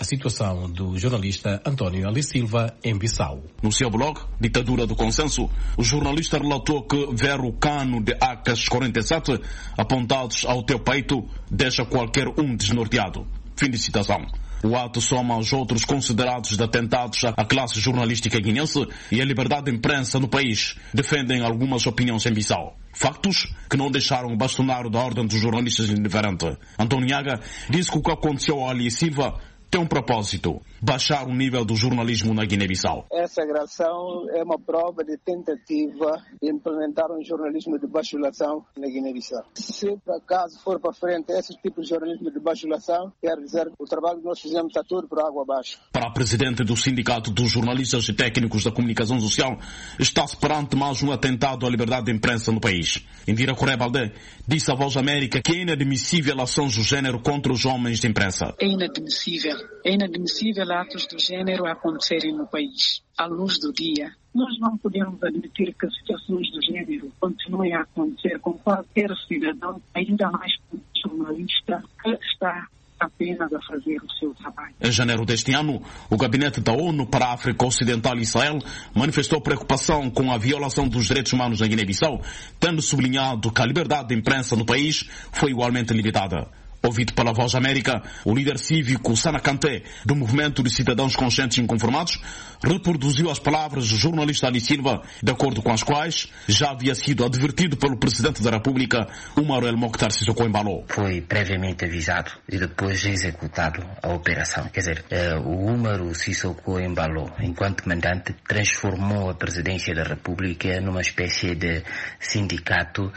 a situação do jornalista António Ali Silva em Bissau. No seu blog, Ditadura do Consenso, o jornalista relatou que ver o cano de AK-47 apontados ao teu peito deixa qualquer um desnorteado. Fim de citação. O ato soma aos outros considerados de atentados à classe jornalística guinense e à liberdade de imprensa no país. Defendem algumas opiniões em Bissau. Factos que não deixaram o bastonário da Ordem dos Jornalistas indiferente. António Nhaga disse que o que aconteceu a Ali Silva tem um propósito: baixar o nível do jornalismo na Guiné-Bissau. Essa agressão é uma prova de tentativa de implementar um jornalismo de bajulação na Guiné-Bissau. Se por acaso for para frente esse tipo de jornalismo de bajulação, quer dizer que o trabalho que nós fizemos está tudo por água abaixo. Para a presidente do Sindicato dos Jornalistas e Técnicos da Comunicação Social, está-se perante mais um atentado à liberdade de imprensa no país. Indira Correia Baldé disse à Voz América que é inadmissível ações do género contra os homens de imprensa. É inadmissível atos do género acontecerem no país, à luz do dia. Nós não podemos admitir que situações do género continuem a acontecer com qualquer cidadão, ainda mais com um jornalista que está apenas a fazer o seu trabalho. Em janeiro deste ano, o Gabinete da ONU para a África Ocidental e Israel manifestou preocupação com a violação dos direitos humanos na Guiné-Bissau, tendo sublinhado que a liberdade de imprensa no país foi igualmente limitada. Ouvido pela Voz América, o líder cívico Sana Kanté, do Movimento de Cidadãos Conscientes e Inconformados, reproduziu as palavras do jornalista Ali Silva, de acordo com as quais já havia sido advertido pelo Presidente da República, Umaro El Mokhtar Sissoko Embalo. Foi previamente avisado e depois executado a operação. Quer dizer, o Umaro Sissoko Embalo, enquanto comandante, transformou a Presidência da República numa espécie de sindicato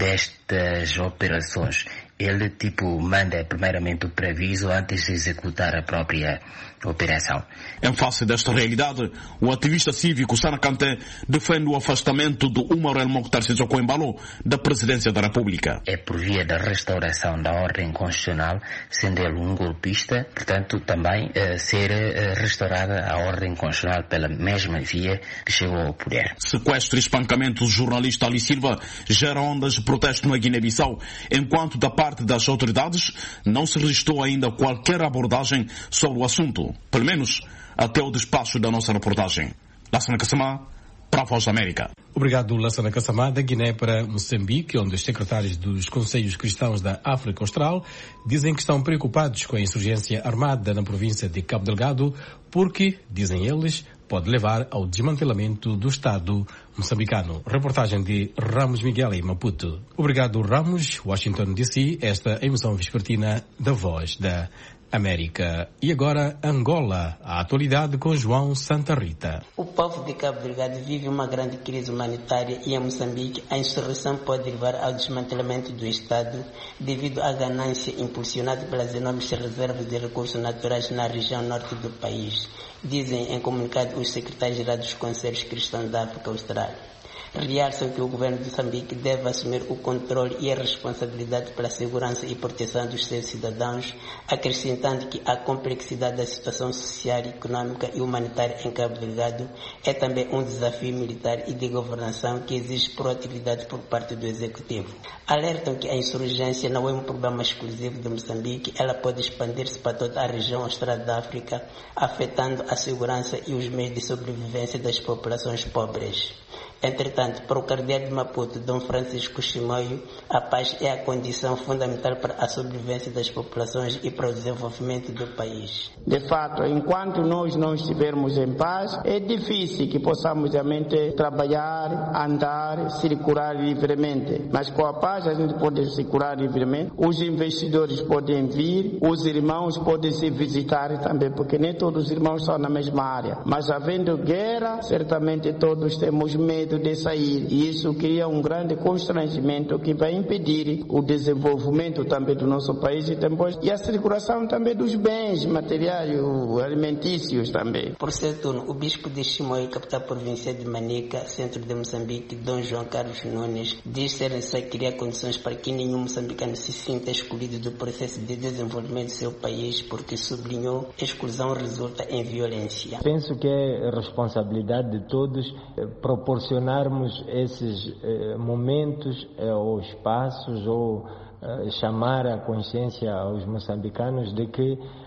destas operações. Ele, manda primeiramente o preaviso antes de executar a própria operação. Em face desta realidade, o ativista cívico Sana Kanté defende o afastamento do Umaro El Mokhtar Sissoko Embalo da Presidência da República. É por via da restauração da ordem constitucional, sendo ele um golpista, portanto, também ser restaurada a ordem constitucional pela mesma via que chegou ao poder. Sequestro e espancamento do jornalista Ali Silva gera ondas de protesto na Guiné-Bissau, enquanto da parte das autoridades não se registrou ainda qualquer abordagem sobre o assunto, pelo menos até o despacho da nossa reportagem. Lassana Kassamá, para a Voz da América. Obrigado, Lassana Kassamá, da Guiné para Moçambique, onde os secretários dos Conselhos Cristãos da África Austral dizem que estão preocupados com a insurgência armada na província de Cabo Delgado, porque, dizem eles, pode levar ao desmantelamento do Estado moçambicano. Reportagem de Ramos Miguel em Maputo. Obrigado, Ramos. Washington DC, esta emissão vespertina da Voz da América. E agora, Angola, a atualidade com João Santa Rita. O povo de Cabo Delgado vive uma grande crise humanitária e em Moçambique a insurreição pode levar ao desmantelamento do Estado devido à ganância impulsionada pelas enormes reservas de recursos naturais na região norte do país, dizem em comunicado os secretários-gerais dos Conselhos Cristãos da África Austral. Realçam que o governo de Moçambique deve assumir o controle e a responsabilidade pela segurança e proteção dos seus cidadãos, acrescentando que a complexidade da situação social, econômica e humanitária em Cabo Delgado é também um desafio militar e de governação que exige proatividade por parte do Executivo. Alertam que a insurgência não é um problema exclusivo de Moçambique, ela pode expandir-se para toda a região austral da África, afetando a segurança e os meios de sobrevivência das populações pobres. Entretanto, para o cardeal de Maputo, Dom Francisco Chimoio, a paz é a condição fundamental para a sobrevivência das populações e para o desenvolvimento do país. De fato, enquanto nós não estivermos em paz, é difícil que possamos realmente trabalhar, andar, circular livremente. Mas com a paz a gente pode circular livremente, os investidores podem vir, os irmãos podem se visitar também, porque nem todos os irmãos estão na mesma área. Mas havendo guerra, certamente todos temos medo de sair, e isso cria um grande constrangimento que vai impedir o desenvolvimento também do nosso país e a circulação também dos bens materiais, alimentícios também. Por seu turno, o bispo de Chimoio, capital provincial de Manica, centro de Moçambique, Dom João Carlos Nunes, diz ser necessário criar condições para que nenhum moçambicano se sinta excluído do processo de desenvolvimento do seu país, porque sublinhou a exclusão resulta em violência. Penso que é responsabilidade de todos proporcionarmos esses momentos ou espaços ou chamar a consciência aos moçambicanos de que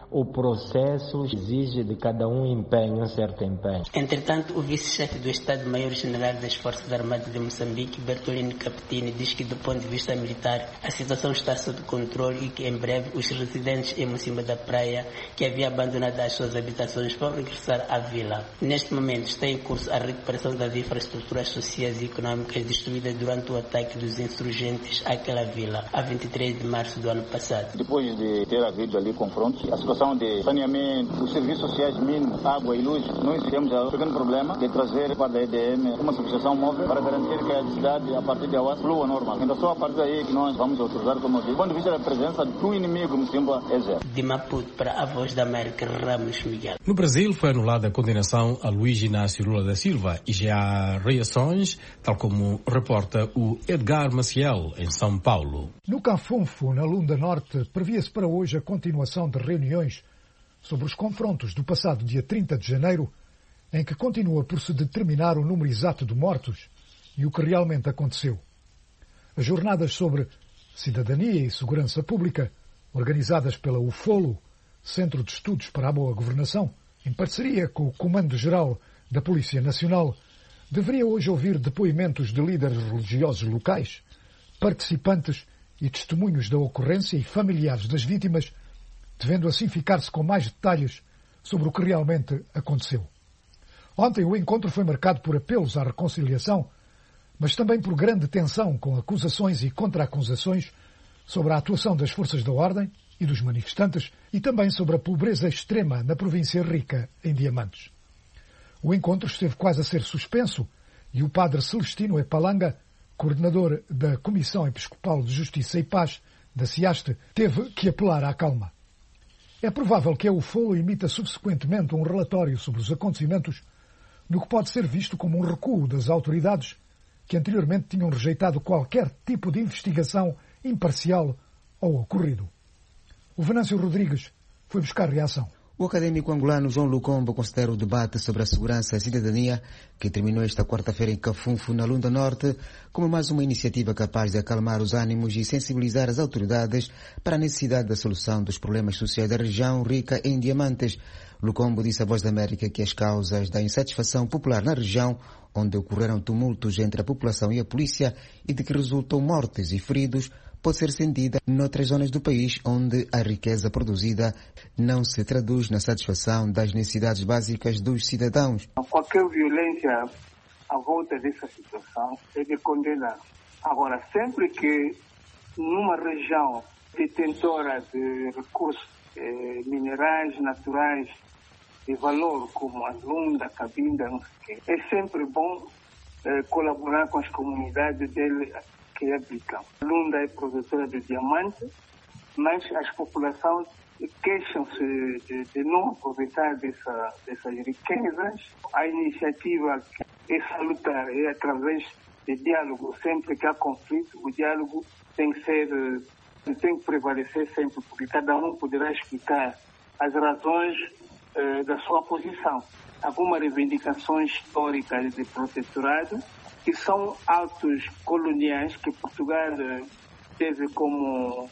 o processo exige de cada um empenho, um certo empenho. Entretanto, o vice-chefe do Estado-Maior-General das Forças Armadas de Moçambique, Bertolini Capitini, diz que do ponto de vista militar a situação está sob controle e que em breve os residentes em Mocimba da Praia, que haviam abandonado as suas habitações, vão regressar à vila. Neste momento está em curso a recuperação das infraestruturas sociais e econômicas destruídas durante o ataque dos insurgentes àquela vila, a 23 de março do ano passado. Depois de ter havido ali confrontos, a situação de saneamento, os serviços sociais mínimos, água e luz, nós temos um pequeno problema de trazer para a EDM uma subestação móvel para garantir que a cidade, a partir de agora, flua normal. Então só a partir daí que nós vamos autorizar, como eu disse, do ponto de vista da presença do inimigo no Mocimba é zero. De Maputo para a Voz da América, Ramos Miguel. No Brasil foi anulada a condenação a Luiz Inácio Lula da Silva e já há reações, tal como reporta o Edgar Maciel, em São Paulo. No Cafunfo, na Lunda Norte, previa-se para hoje a continuação de reuniões sobre os confrontos do passado dia 30 de janeiro, em que continua por se determinar o número exato de mortos e o que realmente aconteceu. As jornadas sobre cidadania e segurança pública, organizadas pela UFOLO, Centro de Estudos para a Boa Governação, em parceria com o Comando-Geral da Polícia Nacional, deveria hoje ouvir depoimentos de líderes religiosos locais, participantes e testemunhos da ocorrência e familiares das vítimas, devendo assim ficar-se com mais detalhes sobre o que realmente aconteceu. Ontem o encontro foi marcado por apelos à reconciliação, mas também por grande tensão com acusações e contra-acusações sobre a atuação das forças da ordem e dos manifestantes e também sobre a pobreza extrema na província rica em diamantes. O encontro esteve quase a ser suspenso e o padre Celestino Epalanga, coordenador da Comissão Episcopal de Justiça e Paz da CIASTE, teve que apelar à calma. É provável que a UFOLO emita subsequentemente um relatório sobre os acontecimentos, no que pode ser visto como um recuo das autoridades que anteriormente tinham rejeitado qualquer tipo de investigação imparcial ao ocorrido. O Venâncio Rodrigues foi buscar reação. O académico angolano João Lucombo considera o debate sobre a segurança e a cidadania, que terminou esta quarta-feira em Cafunfo, na Lunda Norte, como mais uma iniciativa capaz de acalmar os ânimos e sensibilizar as autoridades para a necessidade da solução dos problemas sociais da região rica em diamantes. Lucombo disse à Voz da América que as causas da insatisfação popular na região, onde ocorreram tumultos entre a população e a polícia e de que resultam mortes e feridos, pode ser sentida noutras zonas do país onde a riqueza produzida não se traduz na satisfação das necessidades básicas dos cidadãos. Qualquer violência à volta dessa situação é de condenar. Agora, sempre que numa região detentora de recursos minerais naturais de valor, como a Lunda, Cabinda, é sempre bom colaborar com as comunidades dele que habitam. Lunda é produtora de diamante, mas as populações queixam-se de não aproveitar dessas riquezas. A iniciativa é salutar, é através de diálogo. Sempre que há conflito, o diálogo tem que prevalecer sempre, porque cada um poderá explicar as razões da sua posição. Algumas reivindicações históricas de protetorado, que são atos coloniais que Portugal teve como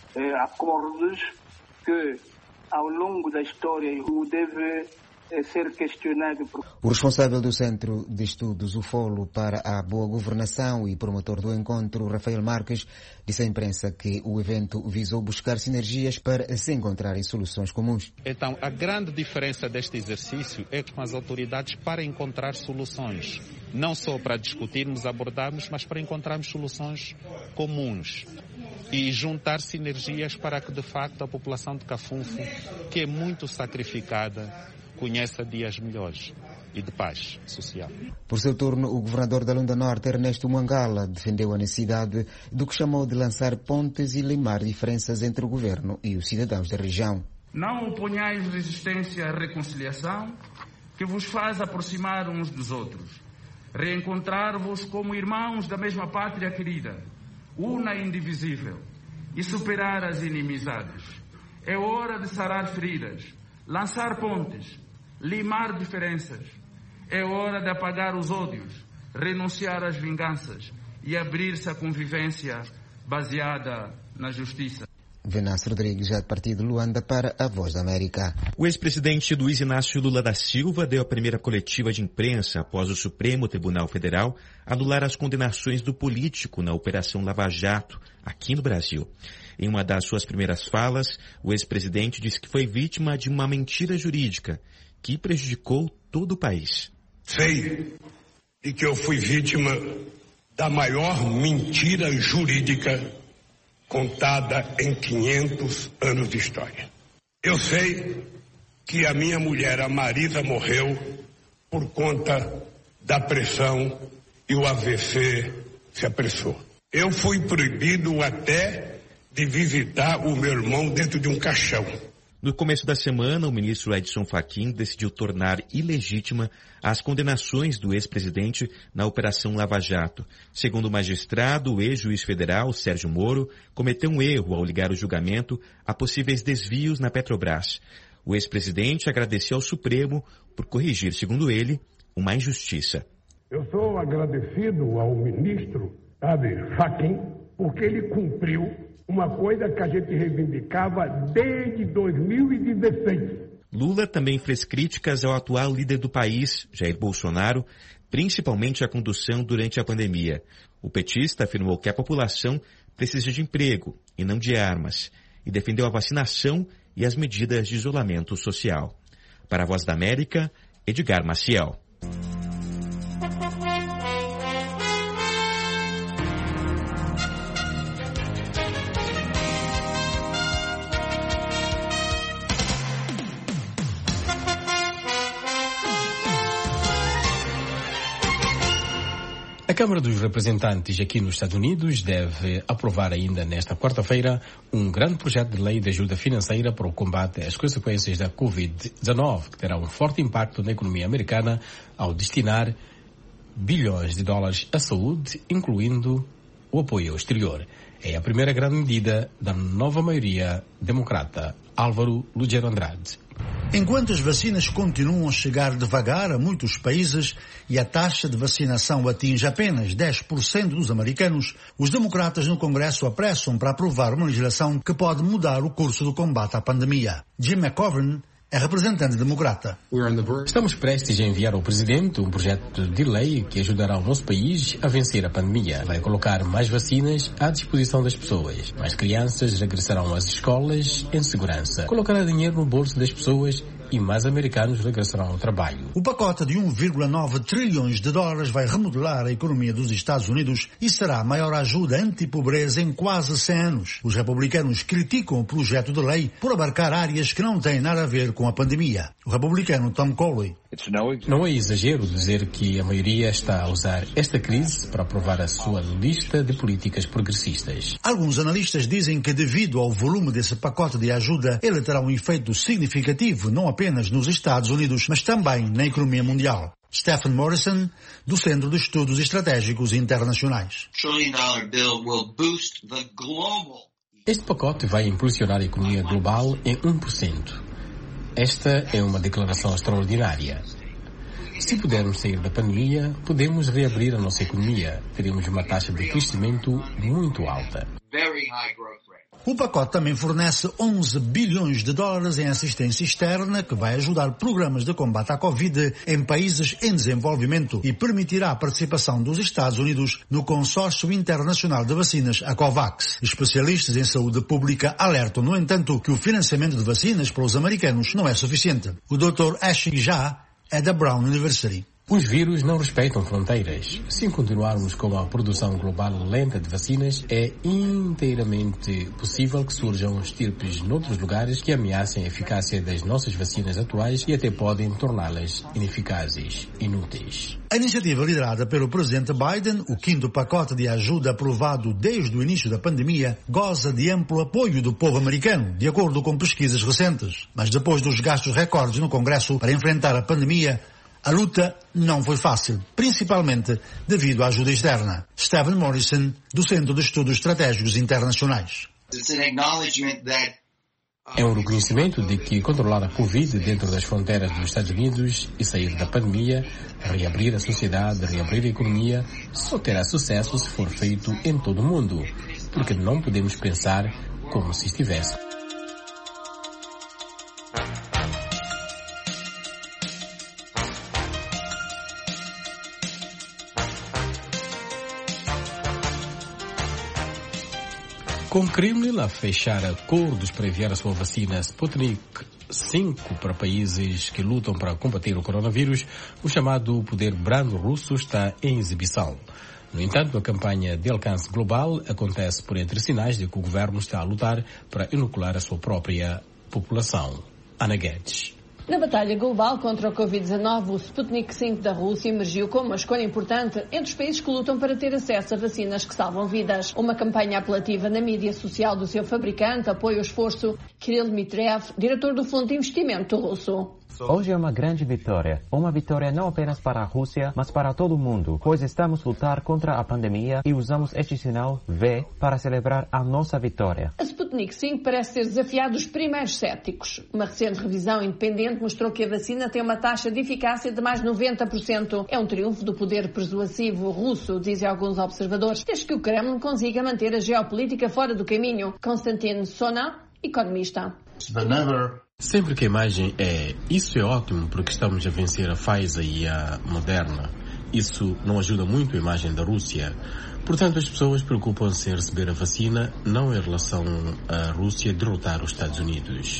acordos que, ao longo da história, o deve ser questionado. O responsável do Centro de Estudos UFOLO para a Boa Governação e promotor do encontro, Rafael Marques, disse à imprensa que o evento visou buscar sinergias para se encontrarem soluções comuns. Então, a grande diferença deste exercício é com as autoridades para encontrar soluções. Não só para discutirmos, abordarmos, mas para encontrarmos soluções comuns. E juntar sinergias para que, de facto, a população de Cafunfo, que é muito sacrificada, conheça dias melhores e de paz social. Por seu turno, o governador da Lunda Norte, Ernesto Mangala, defendeu a necessidade do que chamou de lançar pontes e limar diferenças entre o governo e os cidadãos da região. Não oponhais resistência à reconciliação que vos faz aproximar uns dos outros, reencontrar-vos como irmãos da mesma pátria querida, una e indivisível, e superar as inimizades. É hora de sarar feridas, lançar pontes, limar diferenças. É hora de apagar os ódios, renunciar às vinganças e abrir-se à convivência baseada na justiça. Venâncio Rodrigues, a partir de Luanda, para a Voz da América. O ex-presidente Luiz Inácio Lula da Silva deu a primeira coletiva de imprensa após o Supremo Tribunal Federal anular as condenações do político na Operação Lava Jato, aqui no Brasil. Em uma das suas primeiras falas, o ex-presidente disse que foi vítima de uma mentira jurídica que prejudicou todo o país. Sei de que eu fui vítima da maior mentira jurídica contada em 500 anos de história. Eu sei que a minha mulher, a Marisa, morreu por conta da pressão e o AVC se apressou. Eu fui proibido até de visitar o meu irmão dentro de um caixão. No começo da semana, o ministro Edson Fachin decidiu tornar ilegítima as condenações do ex-presidente na Operação Lava Jato. Segundo o magistrado, o ex-juiz federal, Sérgio Moro, cometeu um erro ao ligar o julgamento a possíveis desvios na Petrobras. O ex-presidente agradeceu ao Supremo por corrigir, segundo ele, uma injustiça. Eu sou agradecido ao ministro, Fachin, porque ele cumpriu uma coisa que a gente reivindicava desde 2016. Lula também fez críticas ao atual líder do país, Jair Bolsonaro, principalmente a condução durante a pandemia. O petista afirmou que a população precisa de emprego e não de armas, e defendeu a vacinação e as medidas de isolamento social. Para a Voz da América, Edgar Maciel. A Câmara dos Representantes aqui nos Estados Unidos deve aprovar ainda nesta quarta-feira um grande projeto de lei de ajuda financeira para o combate às consequências da Covid-19, que terá um forte impacto na economia americana ao destinar bilhões de dólares à saúde, incluindo o apoio ao exterior. É a primeira grande medida da nova maioria democrata. Álvaro Lugero Andrade. Enquanto as vacinas continuam a chegar devagar a muitos países e a taxa de vacinação atinge apenas 10% dos americanos, os democratas no Congresso apressam para aprovar uma legislação que pode mudar o curso do combate à pandemia. Jim McGovern é representante democrata. Estamos prestes a enviar ao Presidente um projeto de lei que ajudará o nosso país a vencer a pandemia. Vai colocar mais vacinas à disposição das pessoas. Mais crianças regressarão às escolas em segurança. Colocará dinheiro no bolso das pessoas e mais americanos regressarão ao trabalho. O pacote de 1,9 trilhões de dólares vai remodelar a economia dos Estados Unidos e será a maior ajuda anti-pobreza em quase 100 anos. Os republicanos criticam o projeto de lei por abarcar áreas que não têm nada a ver com a pandemia. O republicano Tom Coley. Não é exagero dizer que a maioria está a usar esta crise para aprovar a sua lista de políticas progressistas. Alguns analistas dizem que devido ao volume desse pacote de ajuda, ele terá um efeito significativo não apenas nos Estados Unidos, mas também na economia mundial. Stephen Morrison, do Centro de Estudos Estratégicos Internacionais. Este pacote vai impulsionar a economia global em 1%. Esta é uma declaração extraordinária. Se pudermos sair da pandemia, podemos reabrir a nossa economia. Teremos uma taxa de crescimento muito alta. O pacote também fornece 11 bilhões de dólares em assistência externa que vai ajudar programas de combate à Covid em países em desenvolvimento e permitirá a participação dos Estados Unidos no consórcio internacional de vacinas, a COVAX. Especialistas em saúde pública alertam, no entanto, que o financiamento de vacinas para os americanos não é suficiente. O Dr. Ashley Jha é da Brown University. Os vírus não respeitam fronteiras. Se continuarmos com a produção global lenta de vacinas, é inteiramente possível que surjam estirpes noutros lugares que ameacem a eficácia das nossas vacinas atuais e até podem torná-las ineficazes, inúteis. A iniciativa liderada pelo presidente Biden, o quinto pacote de ajuda aprovado desde o início da pandemia, goza de amplo apoio do povo americano, de acordo com pesquisas recentes. Mas depois dos gastos recordes no Congresso para enfrentar a pandemia, a luta não foi fácil, principalmente devido à ajuda externa. Stephen Morrison, do Centro de Estudos Estratégicos Internacionais. É um reconhecimento de que controlar a Covid dentro das fronteiras dos Estados Unidos e sair da pandemia, reabrir a sociedade, reabrir a economia, só terá sucesso se for feito em todo o mundo, porque não podemos pensar como se estivesse. Com o Kremlin a fechar acordos para enviar a sua vacina Sputnik 5 para países que lutam para combater o coronavírus, o chamado poder brando russo está em exibição. No entanto, a campanha de alcance global acontece por entre sinais de que o governo está a lutar para inocular a sua própria população. Ana Guedes. Na batalha global contra o Covid-19, o Sputnik 5 da Rússia emergiu como uma escolha importante entre os países que lutam para ter acesso a vacinas que salvam vidas. Uma campanha apelativa na mídia social do seu fabricante apoia o esforço Kirill Dmitriev, diretor do Fundo de Investimento russo. Hoje é uma grande vitória não apenas para a Rússia, mas para todo o mundo, pois estamos a lutar contra a pandemia e usamos este sinal V para celebrar a nossa vitória. A Sputnik 5 parece ter desafiado os primeiros céticos. Uma recente revisão independente mostrou que a vacina tem uma taxa de eficácia de mais de 90%. É um triunfo do poder persuasivo russo, dizem alguns observadores, desde que o Kremlin consiga manter a geopolítica fora do caminho. Konstantin Sona, economista. Sempre que a imagem isso é ótimo porque estamos a vencer a Pfizer e a Moderna, isso não ajuda muito a imagem da Rússia. Portanto, as pessoas preocupam-se em receber a vacina, não em relação à Rússia derrotar os Estados Unidos.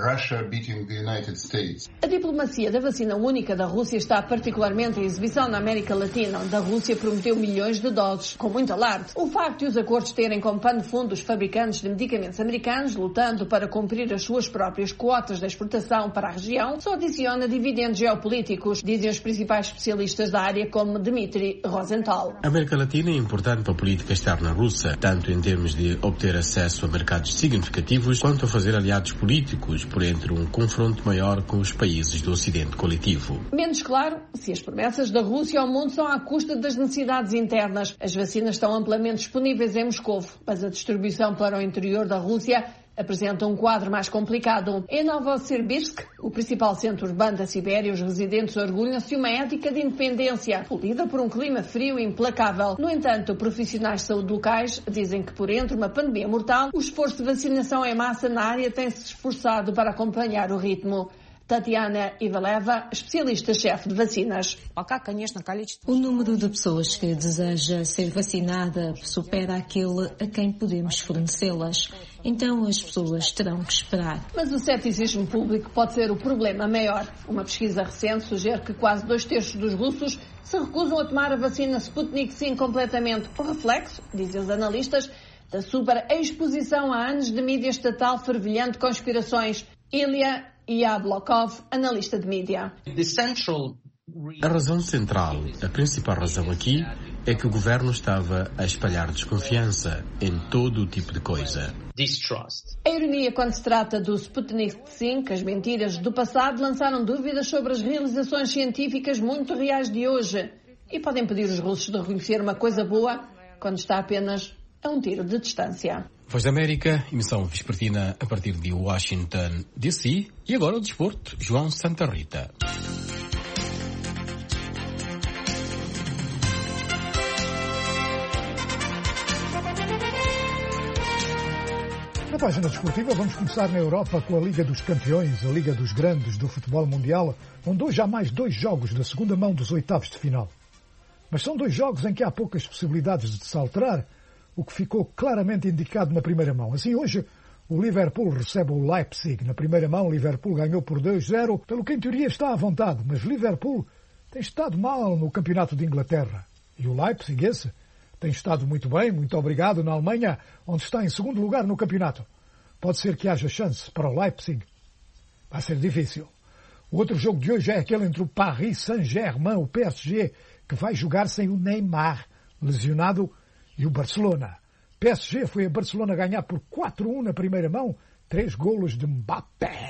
A diplomacia da vacina única da Rússia está particularmente em exibição na América Latina, onde a Rússia prometeu milhões de doses, com muito alarde. O facto de os acordos terem como pano de fundo os fabricantes de medicamentos americanos lutando para cumprir as suas próprias quotas de exportação para a região só adiciona dividendos geopolíticos, dizem os principais especialistas da área, como Dmitry Rosenthal. A América Latina é importante para a política externa russa, tanto em termos de obter acesso a mercados significativos, quanto a fazer aliados políticos por entre um confronto maior com os países do Ocidente coletivo. Menos claro se as promessas da Rússia ao mundo são à custa das necessidades internas. As vacinas estão amplamente disponíveis em Moscou, mas a distribuição para o interior da Rússia apresenta um quadro mais complicado. Em Novosibirsk, o principal centro urbano da Sibéria, os residentes orgulham-se de uma ética de independência, polida por um clima frio e implacável. No entanto, profissionais de saúde locais dizem que, por entre uma pandemia mortal, o esforço de vacinação em massa na área tem-se esforçado para acompanhar o ritmo. Tatiana Ivaleva, especialista-chefe de vacinas. O número de pessoas que deseja ser vacinada supera aquele a quem podemos fornecê-las. Então as pessoas terão que esperar. Mas o ceticismo público pode ser o problema maior. Uma pesquisa recente sugere que quase 2/3 dos russos se recusam a tomar a vacina Sputnik 5 completamente. O reflexo, dizem os analistas, da super-exposição a anos de mídia estatal fervilhando de conspirações. Ilya Yablokov, analista de mídia. A razão central, a principal razão aqui, é que o governo estava a espalhar desconfiança em todo o tipo de coisa. A ironia quando se trata do Sputnik 5, as mentiras do passado lançaram dúvidas sobre as realizações científicas muito reais de hoje e podem impedir os russos de reconhecer uma coisa boa quando está apenas a um tiro de distância. Voz da América, emissão vespertina a partir de Washington, D.C. E agora o desporto, João Santa Rita. Na página desportiva vamos começar na Europa com a Liga dos Campeões, a Liga dos Grandes do futebol mundial, onde hoje há mais 2 jogos da segunda mão dos oitavos de final. Mas são 2 jogos em que há poucas possibilidades de se alterar, o que ficou claramente indicado na primeira mão. Assim, hoje, o Liverpool recebe o Leipzig. Na primeira mão, o Liverpool ganhou por 2-0, pelo que em teoria está à vontade, mas Liverpool tem estado mal no campeonato de Inglaterra. E o Leipzig, esse, tem estado muito bem, muito obrigado, na Alemanha, onde está em segundo lugar no campeonato. Pode ser que haja chance para o Leipzig. Vai ser difícil. O outro jogo de hoje é aquele entre o Paris Saint-Germain, o PSG, que vai jogar sem o Neymar, lesionado, e o Barcelona. PSG foi a Barcelona ganhar por 4-1 na primeira mão, 3 golos de Mbappé.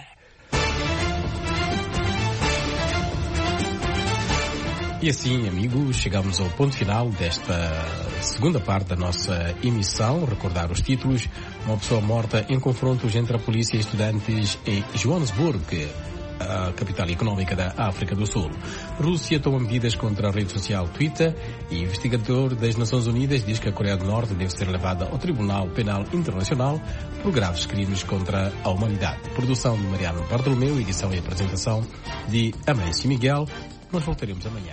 E assim, amigos, chegamos ao ponto final desta segunda parte da nossa emissão. Recordar os títulos: uma pessoa morta em confrontos entre a polícia e estudantes em Johannesburg. a capital económica da África do Sul. Rússia toma medidas contra a rede social Twitter e investigador das Nações Unidas diz que a Coreia do Norte deve ser levada ao Tribunal Penal Internacional por graves crimes contra a humanidade. Produção de Mariano Bartolomeu, edição e apresentação de Amâncio Miguel. Nós voltaremos amanhã.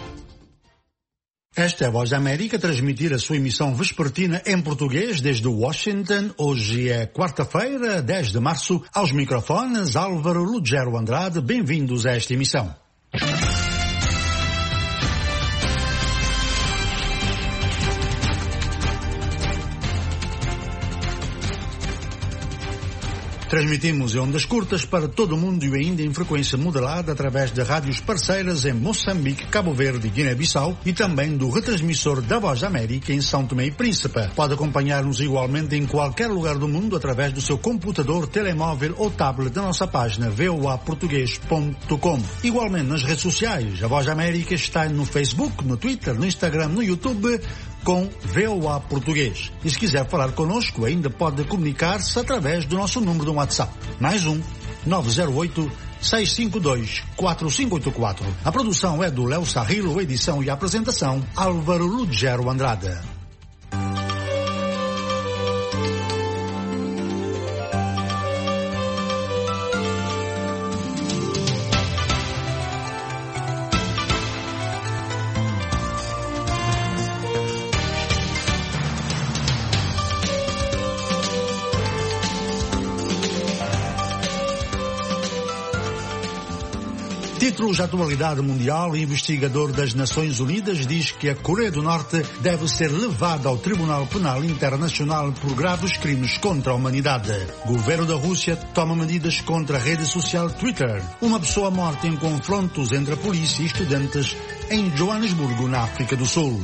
Esta é a Voz da América, transmitir a sua emissão vespertina em português desde Washington. Hoje é quarta-feira, 10 de março. Aos microfones, Álvaro Lugero Andrade. Bem-vindos a esta emissão. Transmitimos em ondas curtas para todo o mundo e ainda em frequência modulada através de rádios parceiras em Moçambique, Cabo Verde e Guiné-Bissau e também do retransmissor da Voz da América em São Tomé e Príncipe. Pode acompanhar-nos igualmente em qualquer lugar do mundo através do seu computador, telemóvel ou tablet da nossa página voaportugues.com. Igualmente nas redes sociais, a Voz da América está no Facebook, no Twitter, no Instagram, no YouTube, com VOA Português. E se quiser falar connosco, ainda pode comunicar-se através do nosso número de WhatsApp. Mais 908-652-4584. A produção é do Léo Sarrilo, edição e apresentação, Álvaro Lugero Andrade. Títulos de atualidade mundial. O investigador das Nações Unidas diz que a Coreia do Norte deve ser levada ao Tribunal Penal Internacional por graves crimes contra a humanidade. O governo da Rússia toma medidas contra a rede social Twitter. Uma pessoa morta em confrontos entre a polícia e estudantes em Joanesburgo, na África do Sul.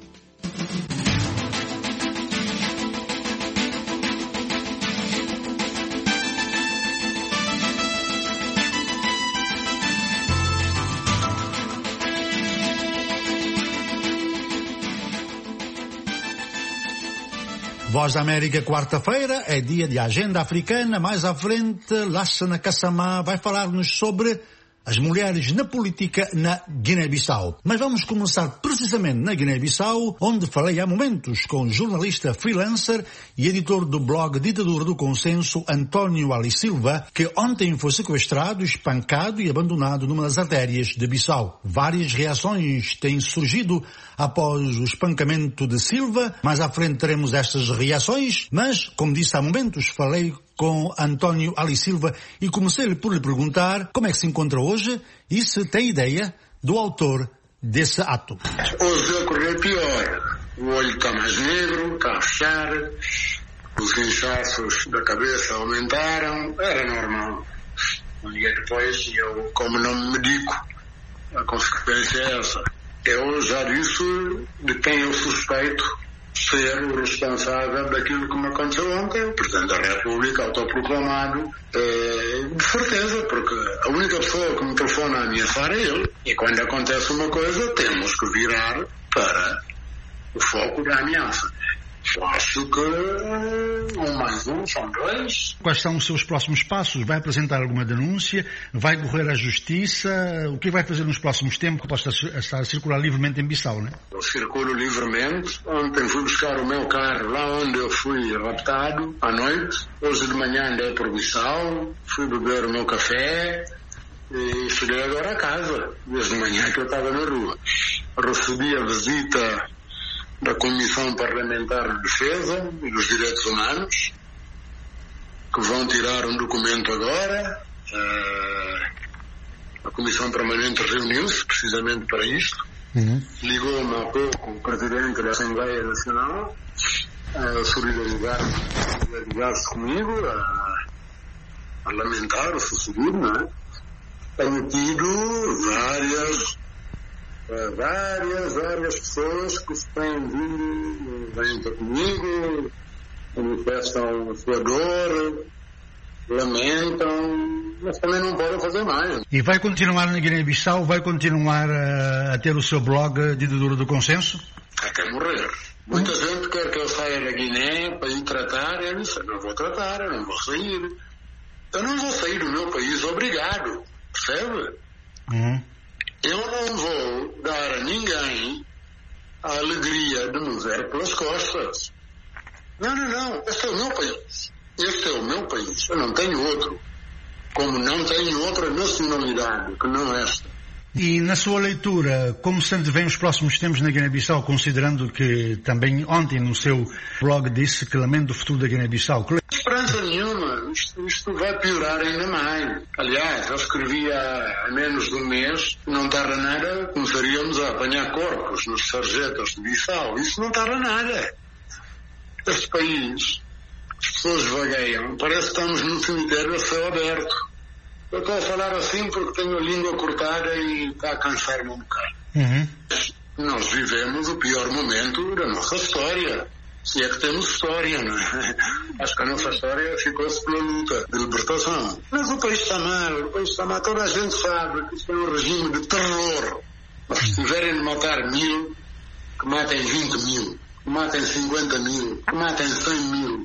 Voz da América, quarta-feira, é dia de agenda africana. Mais à frente, Lassana Kassamá vai falar-nos sobre as mulheres na política na Guiné-Bissau. Mas vamos começar precisamente na Guiné-Bissau, onde falei há momentos com o jornalista freelancer e editor do blog Ditadura do Consenso, António Ali Silva, que ontem foi sequestrado, espancado e abandonado numa das artérias de Bissau. Várias reações têm surgido após o espancamento de Silva. Mais à frente teremos estas reações, mas, como disse há momentos, falei com António Ali Silva e comecei por lhe perguntar como é que se encontra hoje e se tem ideia do autor desse ato. Hoje ocorreu pior. O olho está mais negro, está a fechar, os inchaços da cabeça aumentaram, era normal. Um dia depois, eu, como não me medico, a consequência é essa. Eu já disse de quem eu suspeito ser o responsável daquilo que me aconteceu ontem, o Presidente da República, autoproclamado, de certeza, porque a única pessoa que me telefona a ameaçar é ele. E quando acontece uma coisa, temos que virar para o foco da ameaça. Eu acho que mais um são dois. Quais são os seus próximos passos? Vai apresentar alguma denúncia? Vai correr à justiça? O que vai fazer nos próximos tempos? Posso estar a circular livremente em Bissau, né? Eu circulo livremente. Ontem fui buscar o meu carro lá onde eu fui raptado à noite. Hoje de manhã andei por Bissau, fui beber o meu café e cheguei agora a casa, desde manhã que eu estava na rua. Recebi a visita da Comissão Parlamentar de Defesa e dos Direitos Humanos, que vão tirar um documento agora. A Comissão Permanente reuniu-se precisamente para isto. Ligou-me há pouco o Presidente da Assembleia Nacional a solidarizar-se comigo, a lamentar o sucedido, não é? Tenho tido várias pessoas que se têm vindo, vêm ter comigo, manifestam a sua dor, lamentam, mas também não podem fazer mais. E vai continuar na Guiné-Bissau? Vai continuar a ter o seu blog Ditadura do Consenso? Até morrer. Muita gente quer que eu saia da Guiné para ir tratar, eu disse, não vou tratar, eu não vou sair. Eu não vou sair do meu país, obrigado. Percebe? Eu não vou dar a ninguém a alegria de me ver pelas costas. Não. Este é o meu país. Este é o meu país. Eu não tenho outro. Como não tenho outra nacionalidade que não esta. E na sua leitura, como se antevém os próximos tempos na Guiné-Bissau, considerando que também ontem no seu blog disse que lamenta o futuro da Guiné-Bissau? Esperança nenhuma. Isto vai piorar ainda mais. Aliás, eu escrevi há menos de um mês, não tarda nada, começaríamos a apanhar corpos nos sarjetas de Bissau. Isso não tarda nada. Este país, as pessoas vagueiam, parece que estamos num cemitério a céu aberto. Eu estou a falar assim porque tenho a língua cortada e está a cansar-me um bocado. Nós vivemos o pior momento da nossa história. Se é que temos história, não é? Acho que a nossa história ficou-se pela luta de libertação. Mas o país está mal, toda a gente sabe que isto é um regime de terror. Mas se tiverem de matar 1000, que matem 20.000, que matem 50.000, que matem 100.000.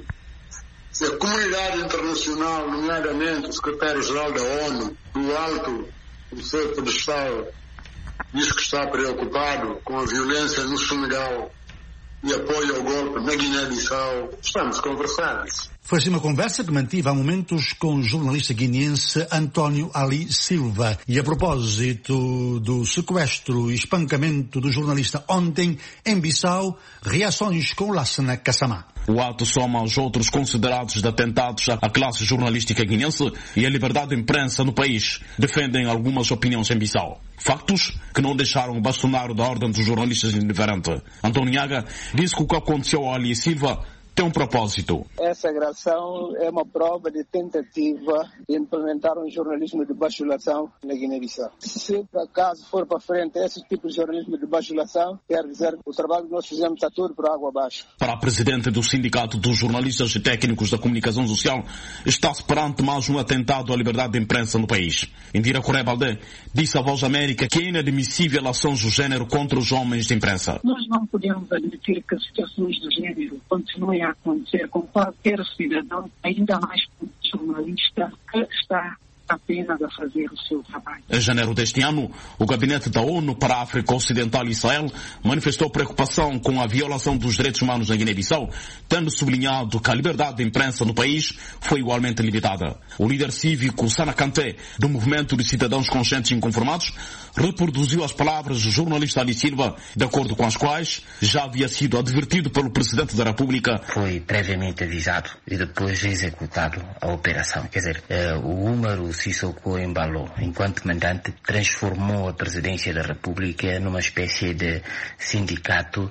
Se a comunidade internacional, nomeadamente o secretário-geral da ONU, do alto do seu pedestal, diz que está preocupado com a violência no Senegal e apoia o golpe na Guiné-Bissau, estamos conversados. Foi assim uma conversa que mantive há momentos com o jornalista guineense António Ali Silva. E a propósito do sequestro e espancamento do jornalista ontem em Bissau, reações com Lassana Kassamá. O ato soma aos outros considerados de atentados à classe jornalística guinense e à liberdade de imprensa no país, defendem algumas opiniões em Bissau. Factos que não deixaram o bastonário da Ordem dos Jornalistas indiferente. António Nhaga disse que o que aconteceu a Ali Silva tem um propósito. Essa agressão é uma prova de tentativa de implementar um jornalismo de bajulação na Guiné-Bissau. Se por acaso for para frente esse tipo de jornalismo de bajulação, quer dizer que o trabalho que nós fizemos está tudo por água abaixo. Para a presidente do Sindicato dos Jornalistas e Técnicos da Comunicação Social, está-se perante mais um atentado à liberdade de imprensa no país. Indira Correia Baldé disse à Voz América que é inadmissível a ação do género contra os homens de imprensa. Nós não podemos admitir que situações do género continuem a acontecer com qualquer cidadão, ainda mais com um jornalista que está apenas a fazer o seu trabalho. Em janeiro deste ano, o Gabinete da ONU para a África Ocidental e Israel manifestou preocupação com a violação dos direitos humanos na Guiné-Bissau, tendo sublinhado que a liberdade de imprensa no país foi igualmente limitada. O líder cívico Sana Kanté, do Movimento de Cidadãos Conscientes e Inconformados, reproduziu as palavras do jornalista Ali Silva, de acordo com as quais já havia sido advertido pelo Presidente da República. Foi previamente avisado e depois executado a operação. Quer dizer, o Umaru Sissoko Embalo, enquanto mandante, transformou a Presidência da República numa espécie de sindicato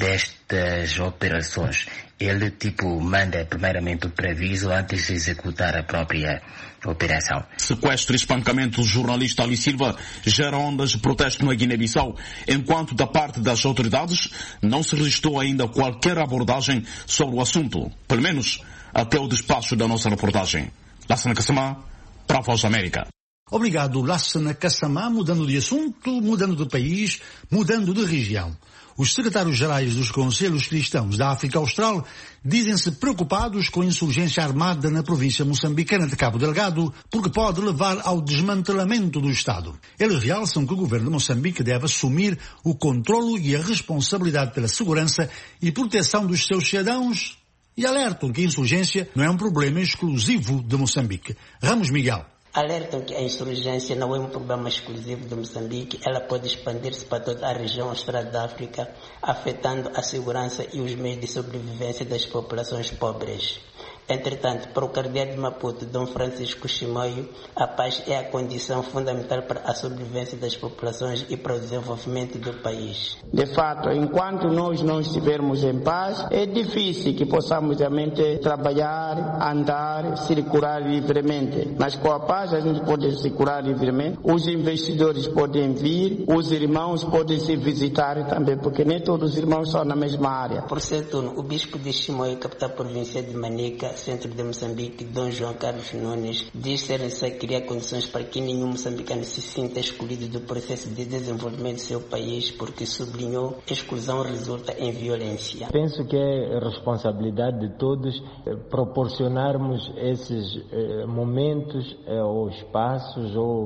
destas operações. Ele, manda primeiramente o preaviso antes de executar a própria operação. Sequestro e espancamento do jornalista Ali Silva gera ondas de protesto na Guiné-Bissau, enquanto da parte das autoridades não se registrou ainda qualquer abordagem sobre o assunto, pelo menos até o despacho da nossa reportagem. Lassana Kassamá, para a Voz da América. Obrigado, Lassana Kassamá, mudando de assunto, mudando de país, mudando de região. Os secretários-gerais dos Conselhos Cristãos da África Austral dizem-se preocupados com a insurgência armada na província moçambicana de Cabo Delgado, porque pode levar ao desmantelamento do Estado. Eles realçam que o governo de Moçambique deve assumir o controlo e a responsabilidade pela segurança e proteção dos seus cidadãos e alertam que a insurgência não é um problema exclusivo de Moçambique. Ramos Miguel. Alertam que a insurgência não é um problema exclusivo de Moçambique, ela pode expandir-se para toda a região austral da África, afetando a segurança e os meios de sobrevivência das populações pobres. Entretanto, para o cardeal de Maputo, Dom Francisco Chimoio, a paz é a condição fundamental para a sobrevivência das populações e para o desenvolvimento do país. De fato, enquanto nós não estivermos em paz, é difícil que possamos realmente trabalhar, andar, circular livremente. Mas com a paz a gente pode circular livremente, os investidores podem vir, os irmãos podem se visitar também, porque nem todos os irmãos são na mesma área. Por seu turno, o bispo de Chimoio, capital província de Manica, centro de Moçambique, Dom João Carlos Nunes, diz ser necessário criar condições para que nenhum moçambicano se sinta excluído do processo de desenvolvimento do seu país, porque sublinhou a exclusão resulta em violência. Penso que é responsabilidade de todos proporcionarmos esses momentos ou espaços ou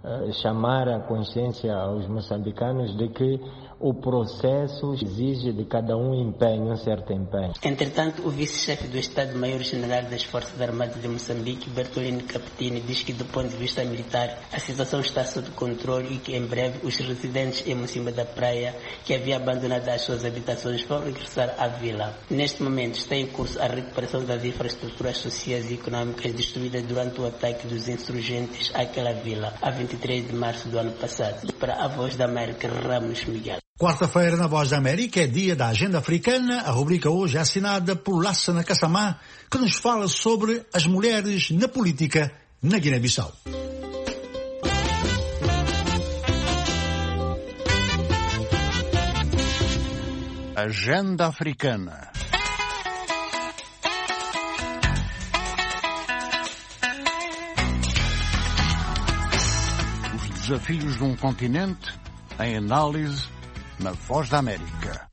chamar a consciência aos moçambicanos de que o processo exige de cada um empenho, um certo empenho. Entretanto, o vice-chefe do Estado-Maior-General das Forças Armadas de Moçambique, Bertolini Capitini, diz que do ponto de vista militar a situação está sob controle e que em breve os residentes em Mocimba da Praia que haviam abandonado as suas habitações vão regressar à vila. Neste momento está em curso a recuperação das infraestruturas sociais e econômicas destruídas durante o ataque dos insurgentes àquela vila, a 23 de março do ano passado. Para a Voz da América, Ramos Miguel. Quarta-feira, na Voz da América, é dia da Agenda Africana. A rubrica hoje é assinada por Lassana Kassamá, que nos fala sobre as mulheres na política na Guiné-Bissau. Agenda Africana. Os desafios de um continente em análise na Voz da América.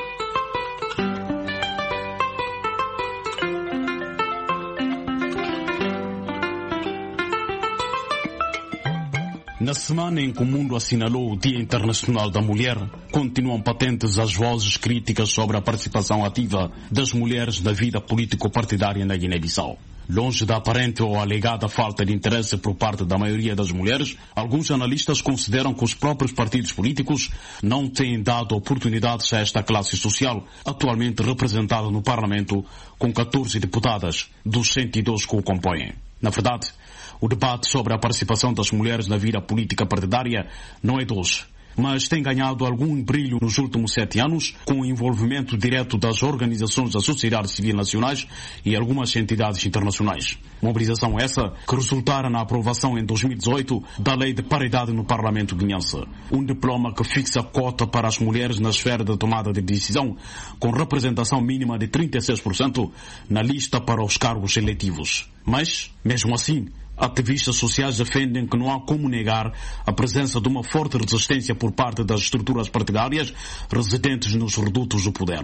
Na semana em que o mundo assinalou o Dia Internacional da Mulher, continuam patentes as vozes críticas sobre a participação ativa das mulheres na vida político-partidária na Guiné-Bissau. Longe da aparente ou alegada falta de interesse por parte da maioria das mulheres, alguns analistas consideram que os próprios partidos políticos não têm dado oportunidades a esta classe social, atualmente representada no Parlamento com 14 deputadas dos 102 que o compõem. Na verdade, o debate sobre a participação das mulheres na vida política partidária não é de hoje, mas tem ganhado algum brilho nos últimos 7 anos, com o envolvimento direto das organizações da sociedade civil nacionais e algumas entidades internacionais. Mobilização essa que resultara na aprovação em 2018 da Lei de Paridade no Parlamento guinense, um diploma que fixa cota para as mulheres na esfera de tomada de decisão, com representação mínima de 36% na lista para os cargos eletivos. Mas, mesmo assim, ativistas sociais defendem que não há como negar a presença de uma forte resistência por parte das estruturas partidárias residentes nos redutos do poder.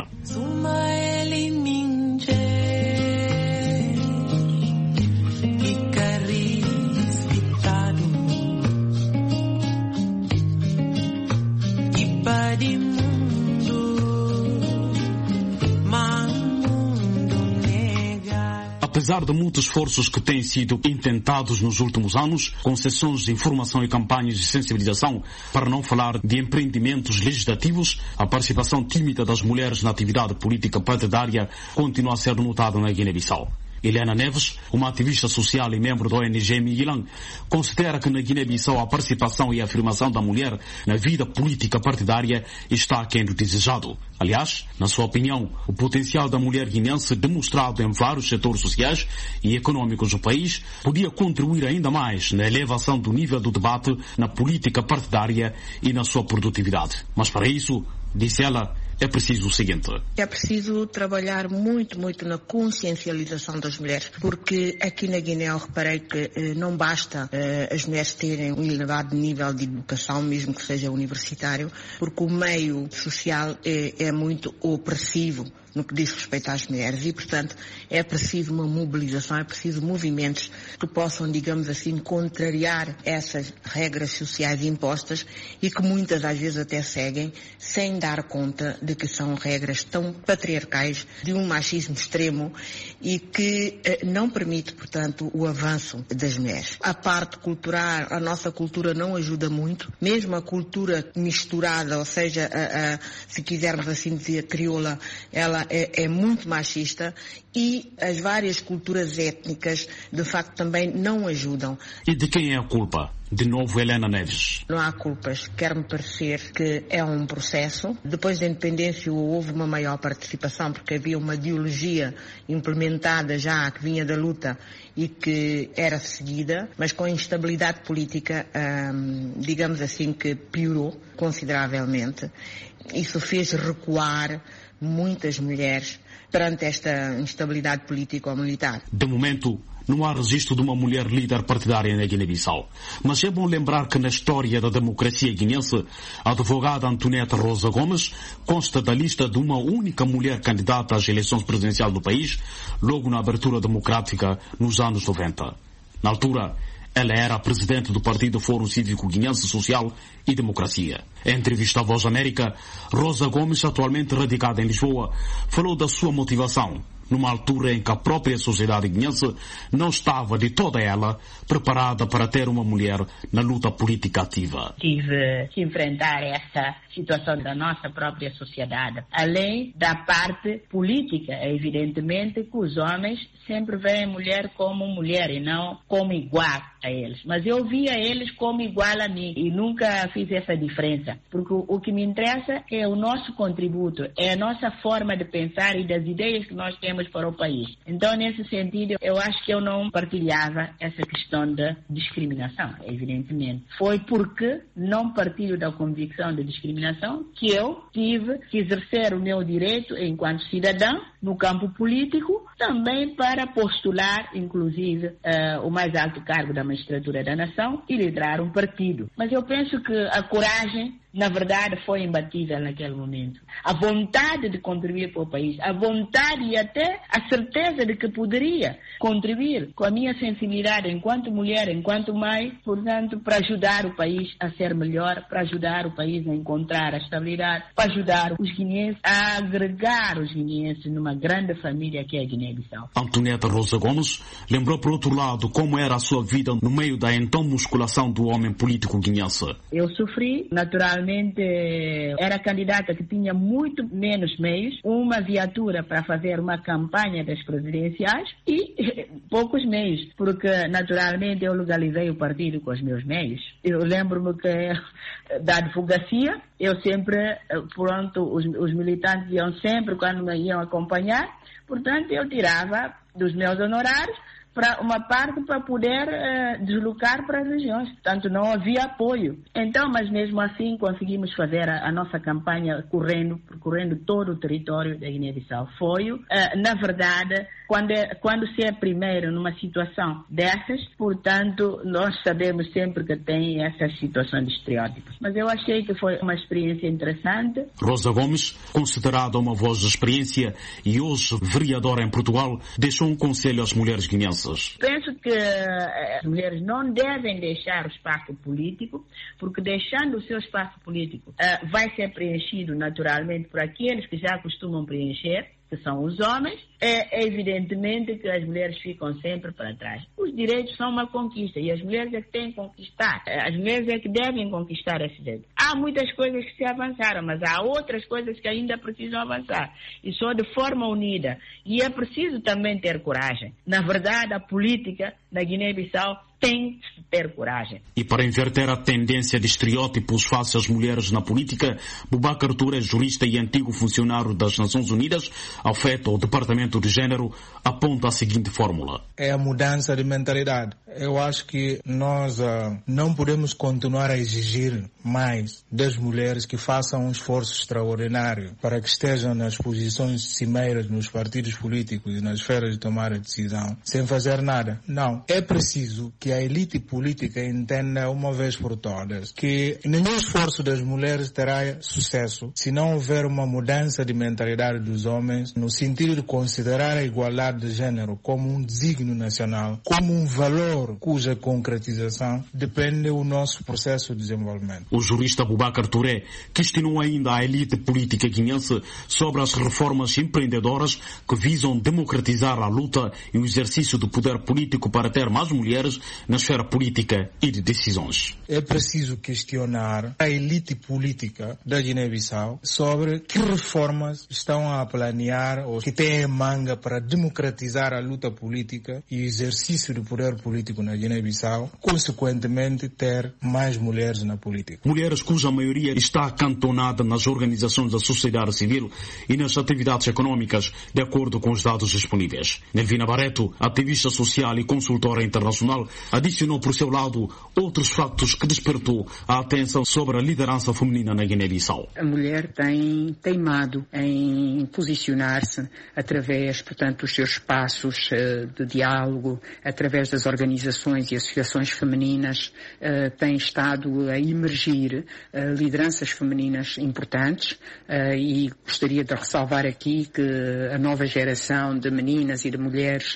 Apesar de muitos esforços que têm sido intentados nos últimos anos, com sessões de informação e campanhas de sensibilização, para não falar de empreendimentos legislativos, a participação tímida das mulheres na atividade política partidária continua a ser notada na Guiné-Bissau. Helena Neves, uma ativista social e membro da ONG Miguelan, considera que na Guiné-Bissau a participação e a afirmação da mulher na vida política partidária está aquém do desejado. Aliás, na sua opinião, o potencial da mulher guinense demonstrado em vários setores sociais e econômicos do país podia contribuir ainda mais na elevação do nível do debate na política partidária e na sua produtividade. Mas para isso, disse ela, é preciso o seguinte. É preciso trabalhar muito na consciencialização das mulheres, porque aqui na Guiné eu reparei que não basta as mulheres terem um elevado nível de educação, mesmo que seja universitário, porque o meio social é muito opressivo no que diz respeito às mulheres e, portanto, é preciso uma mobilização, é preciso movimentos que possam, digamos assim, contrariar essas regras sociais impostas e que muitas às vezes até seguem sem dar conta de que são regras tão patriarcais, de um machismo extremo e que não permite, portanto, o avanço das mulheres. A parte cultural, a nossa cultura não ajuda muito, mesmo a cultura misturada, ou seja, se quisermos assim dizer, crioula, ela é muito machista e as várias culturas étnicas, de facto, também não ajudam. E de quem é a culpa? De novo, Helena Neves. Não há culpas. Quer-me parecer que é um processo. Depois da independência houve uma maior participação porque havia uma ideologia implementada já que vinha da luta e que era seguida, mas com a instabilidade política, digamos assim, que piorou consideravelmente. Isso fez recuar muitas mulheres perante esta instabilidade política ou militar. De momento, não há registro de uma mulher líder partidária na Guiné-Bissau. Mas é bom lembrar que na história da democracia guinense, a advogada Antoneta Rosa Gomes consta da lista de uma única mulher candidata às eleições presidenciais do país, logo na abertura democrática nos anos 90. Na altura, Ela era a presidente do Partido Fórum Cívico Guinense Social e Democracia. Em entrevista à Voz América, Rosa Gomes, atualmente radicada em Lisboa, falou da sua motivação, numa altura em que a própria sociedade guinense não estava de toda ela preparada para ter uma mulher na luta política ativa. Tive que enfrentar essa situação da nossa própria sociedade. Além da parte política, evidentemente que os homens sempre veem a mulher como mulher e não como igual a eles. Mas eu via eles como igual a mim e nunca fiz essa diferença. Porque o que me interessa é o nosso contributo, é a nossa forma de pensar e das ideias que nós temos para o país. Então, nesse sentido, eu acho que eu não partilhava essa questão da discriminação, evidentemente. Foi porque não partilho da convicção de discriminação que eu tive que exercer o meu direito enquanto cidadão no campo político, também para postular, inclusive, o mais alto cargo da magistratura da nação e liderar um partido. Mas eu penso que a coragem, na verdade, foi imbatível naquele momento. A vontade de contribuir para o país, a vontade e até a certeza de que poderia contribuir com a minha sensibilidade enquanto mulher, enquanto mãe, portanto, para ajudar o país a ser melhor, para ajudar o país a encontrar a estabilidade, para ajudar os guineenses a agregar os guineenses numa grande família que é a Guiné-Bissau. Antonieta Rosa Gomes lembrou, por outro lado, como era a sua vida no meio da então musculação do homem político guinense. Eu sofri, naturalmente, era candidata que tinha muito menos meios, uma viatura para fazer uma campanha das presidenciais e poucos meios, porque naturalmente eu legalizei o partido com os meus meios. Eu lembro-me que da advocacia, eu sempre, pronto, os militantes iam sempre quando me iam acompanhar, portanto eu tirava dos meus honorários para uma parte para poder deslocar para as regiões. Portanto, não havia apoio. Então, mas mesmo assim conseguimos fazer a nossa campanha percorrendo todo o território da Guiné-Bissau. Foi, na verdade, quando se é primeiro numa situação dessas, portanto, nós sabemos sempre que tem essas situações de estereótipos. Mas eu achei que foi uma experiência interessante. Rosa Gomes, considerada uma voz de experiência e hoje vereadora em Portugal, deixou um conselho às mulheres guineenses. Penso que as mulheres não devem deixar o espaço político, porque deixando o seu espaço político vai ser preenchido naturalmente por aqueles que já costumam preencher, que são os homens. É evidentemente que as mulheres ficam sempre para trás. Os direitos são uma conquista e as mulheres é que têm que conquistar. As mulheres é que devem conquistar esses direitos. Há muitas coisas que se avançaram, mas há outras coisas que ainda precisam avançar. E só de forma unida. E é preciso também ter coragem. Na verdade, a política da Guiné-Bissau tem que ter coragem. E para inverter a tendência de estereótipos face às mulheres na política, Boubacar Touré é jurista e antigo funcionário das Nações Unidas, afeto ao Departamento de Gênero, aponta a seguinte fórmula. É a mudança de mentalidade. Eu acho que nós não podemos continuar a exigir mais das mulheres que façam um esforço extraordinário para que estejam nas posições cimeiras nos partidos políticos e nas esferas de tomar a decisão, sem fazer nada. Não. É preciso que a elite política entenda uma vez por todas que nenhum esforço das mulheres terá sucesso se não houver uma mudança de mentalidade dos homens no sentido de considerar a igualdade de gênero como um desígnio nacional, como um valor cuja concretização depende do nosso processo de desenvolvimento. O jurista Boubacar Touré questionou ainda a elite política guinense sobre as reformas empreendedoras que visam democratizar a luta e o exercício do poder político para ter mais mulheres na esfera política e de decisões. É preciso questionar a elite política da Guiné-Bissau sobre que reformas estão a planear ou que têm em manga para democratizar a luta política e o exercício do poder político na Guiné-Bissau, consequentemente ter mais mulheres na política. Mulheres cuja maioria está acantonada nas organizações da sociedade civil e nas atividades econômicas, de acordo com os dados disponíveis. Nelvina Barreto, ativista social e consultora internacional, adicionou por seu lado outros factos que despertou a atenção sobre a liderança feminina na Guiné-Bissau. A mulher tem teimado em posicionar-se através, portanto, dos seus espaços de diálogo, através das organizações e associações femininas, tem estado a emergir lideranças femininas importantes e gostaria de ressalvar aqui que a nova geração de meninas e de mulheres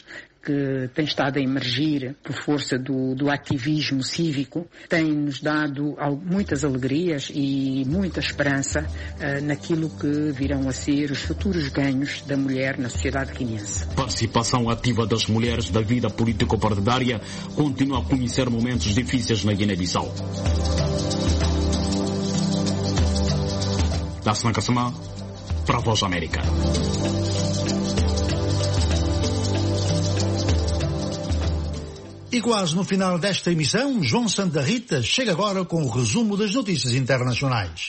que tem estado a emergir por força do ativismo cívico tem-nos dado muitas alegrias e muita esperança naquilo que virão a ser os futuros ganhos da mulher na sociedade guineense. Participação ativa das mulheres da vida político-partidária continua a conhecer momentos difíceis na Guiné-Bissau. Dassman Kassama, para a Voz da América. E quase no final desta emissão, João Santa Rita chega agora com o resumo das notícias internacionais.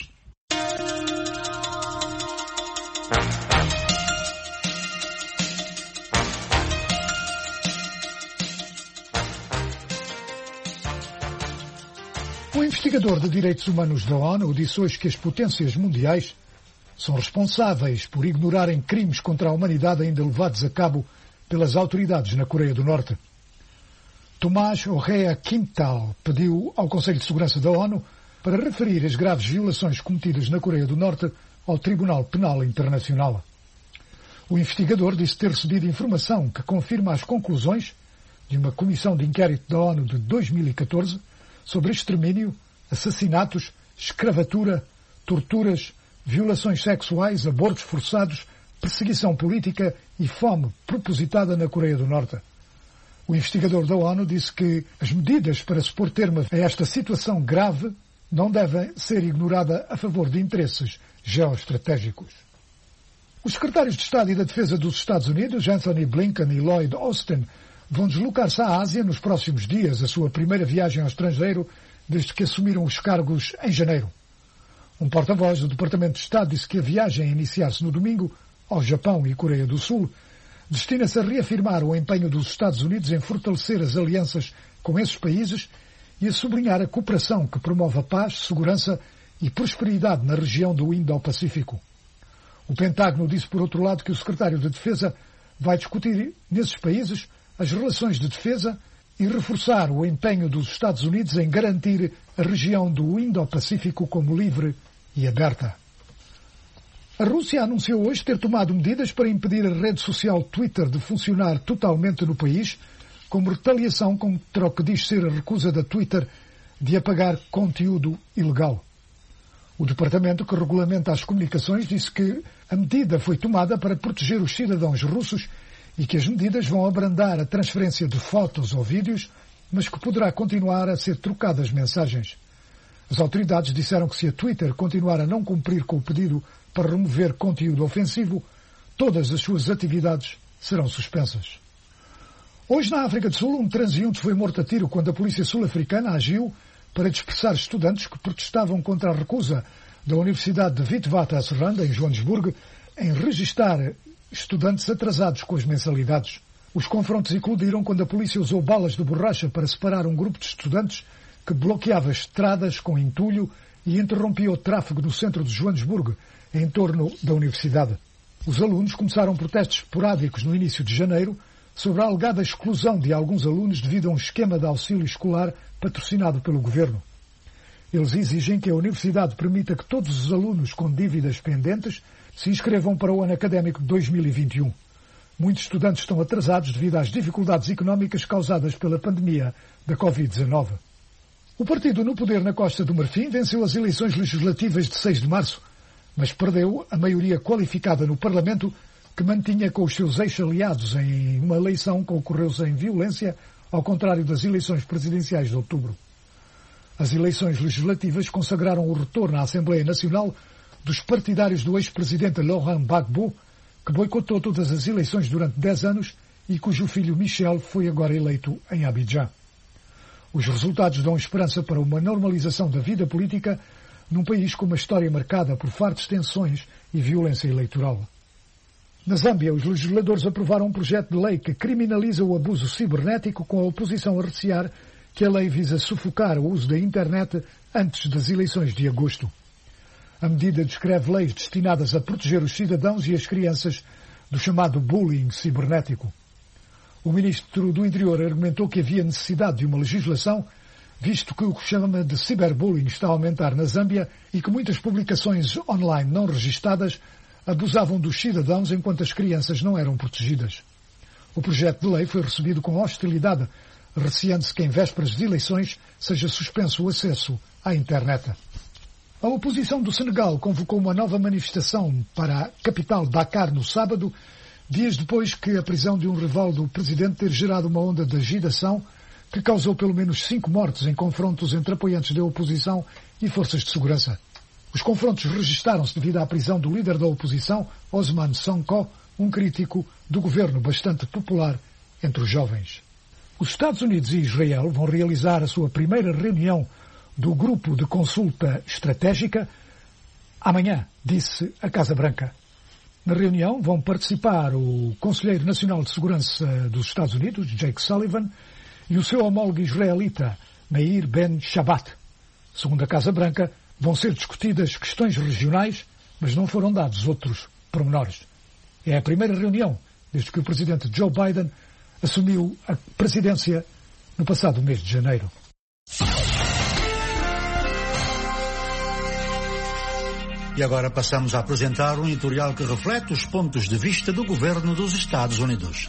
O investigador de direitos humanos da ONU disse hoje que as potências mundiais são responsáveis por ignorarem crimes contra a humanidade ainda levados a cabo pelas autoridades na Coreia do Norte. Tomás Orrea Quintal pediu ao Conselho de Segurança da ONU para referir as graves violações cometidas na Coreia do Norte ao Tribunal Penal Internacional. O investigador disse ter recebido informação que confirma as conclusões de uma comissão de inquérito da ONU de 2014 sobre extermínio, assassinatos, escravatura, torturas, violações sexuais, abortos forçados, perseguição política e fome propositada na Coreia do Norte. O investigador da ONU disse que as medidas para se pôr termo a esta situação grave não devem ser ignoradas a favor de interesses geoestratégicos. Os secretários de Estado e da Defesa dos Estados Unidos, Anthony Blinken e Lloyd Austin, vão deslocar-se à Ásia nos próximos dias, a sua primeira viagem ao estrangeiro desde que assumiram os cargos em janeiro. Um porta-voz do Departamento de Estado disse que a viagem a iniciar-se no domingo ao Japão e Coreia do Sul destina-se a reafirmar o empenho dos Estados Unidos em fortalecer as alianças com esses países e a sublinhar a cooperação que promove a paz, segurança e prosperidade na região do Indo-Pacífico. O Pentágono disse, por outro lado, que o secretário de Defesa vai discutir nesses países as relações de defesa e reforçar o empenho dos Estados Unidos em garantir a região do Indo-Pacífico como livre e aberta. A Rússia anunciou hoje ter tomado medidas para impedir a rede social Twitter de funcionar totalmente no país, como retaliação contra o que diz ser a recusa da Twitter de apagar conteúdo ilegal. O departamento que regulamenta as comunicações disse que a medida foi tomada para proteger os cidadãos russos e que as medidas vão abrandar a transferência de fotos ou vídeos, mas que poderá continuar a ser trocadas mensagens. As autoridades disseram que se a Twitter continuar a não cumprir com o pedido para remover conteúdo ofensivo, todas as suas atividades serão suspensas. Hoje, na África do Sul, um transeunte foi morto a tiro quando a polícia sul-africana agiu para dispersar estudantes que protestavam contra a recusa da Universidade de Witwatersrand, em Joanesburgo, em registar estudantes atrasados com as mensalidades. Os confrontos eclodiram quando a polícia usou balas de borracha para separar um grupo de estudantes que bloqueava estradas com entulho e interrompia o tráfego no centro de Joanesburgo, em torno da universidade. Os alunos começaram protestos esporádicos no início de janeiro sobre a alegada exclusão de alguns alunos devido a um esquema de auxílio escolar patrocinado pelo governo. Eles exigem que a universidade permita que todos os alunos com dívidas pendentes se inscrevam para o ano académico de 2021. Muitos estudantes estão atrasados devido às dificuldades económicas causadas pela pandemia da Covid-19. O partido no poder na Costa do Marfim venceu as eleições legislativas de 6 de março, mas perdeu a maioria qualificada no Parlamento, que mantinha com os seus ex-aliados em uma eleição que ocorreu sem violência, ao contrário das eleições presidenciais de outubro. As eleições legislativas consagraram o retorno à Assembleia Nacional dos partidários do ex-presidente Laurent Gbagbo, que boicotou todas as eleições durante 10 anos e cujo filho Michel foi agora eleito em Abidjan. Os resultados dão esperança para uma normalização da vida política num país com uma história marcada por fortes tensões e violência eleitoral. Na Zâmbia, os legisladores aprovaram um projeto de lei que criminaliza o abuso cibernético, com a oposição a recear que a lei visa sufocar o uso da internet antes das eleições de agosto. A medida descreve leis destinadas a proteger os cidadãos e as crianças do chamado bullying cibernético. O ministro do Interior argumentou que havia necessidade de uma legislação, visto que o que chama de ciberbullying está a aumentar na Zâmbia e que muitas publicações online não registadas abusavam dos cidadãos enquanto as crianças não eram protegidas. O projeto de lei foi recebido com hostilidade, receando-se que em vésperas de eleições seja suspenso o acesso à internet. A oposição do Senegal convocou uma nova manifestação para a capital Dakar no sábado, dias depois que a prisão de um rival do presidente ter gerado uma onda de agitação que causou pelo menos 5 mortes em confrontos entre apoiantes da oposição e forças de segurança. Os confrontos registaram-se devido à prisão do líder da oposição, Ousmane Sonko, um crítico do governo bastante popular entre os jovens. Os Estados Unidos e Israel vão realizar a sua primeira reunião do Grupo de Consulta Estratégica amanhã, disse a Casa Branca. Na reunião vão participar o Conselheiro Nacional de Segurança dos Estados Unidos, Jake Sullivan, e o seu homólogo israelita, Meir Ben Shabbat. Segundo a Casa Branca, vão ser discutidas questões regionais, mas não foram dados outros pormenores. É a primeira reunião desde que o presidente Joe Biden assumiu a presidência no passado mês de janeiro. E agora passamos a apresentar um editorial que reflete os pontos de vista do governo dos Estados Unidos.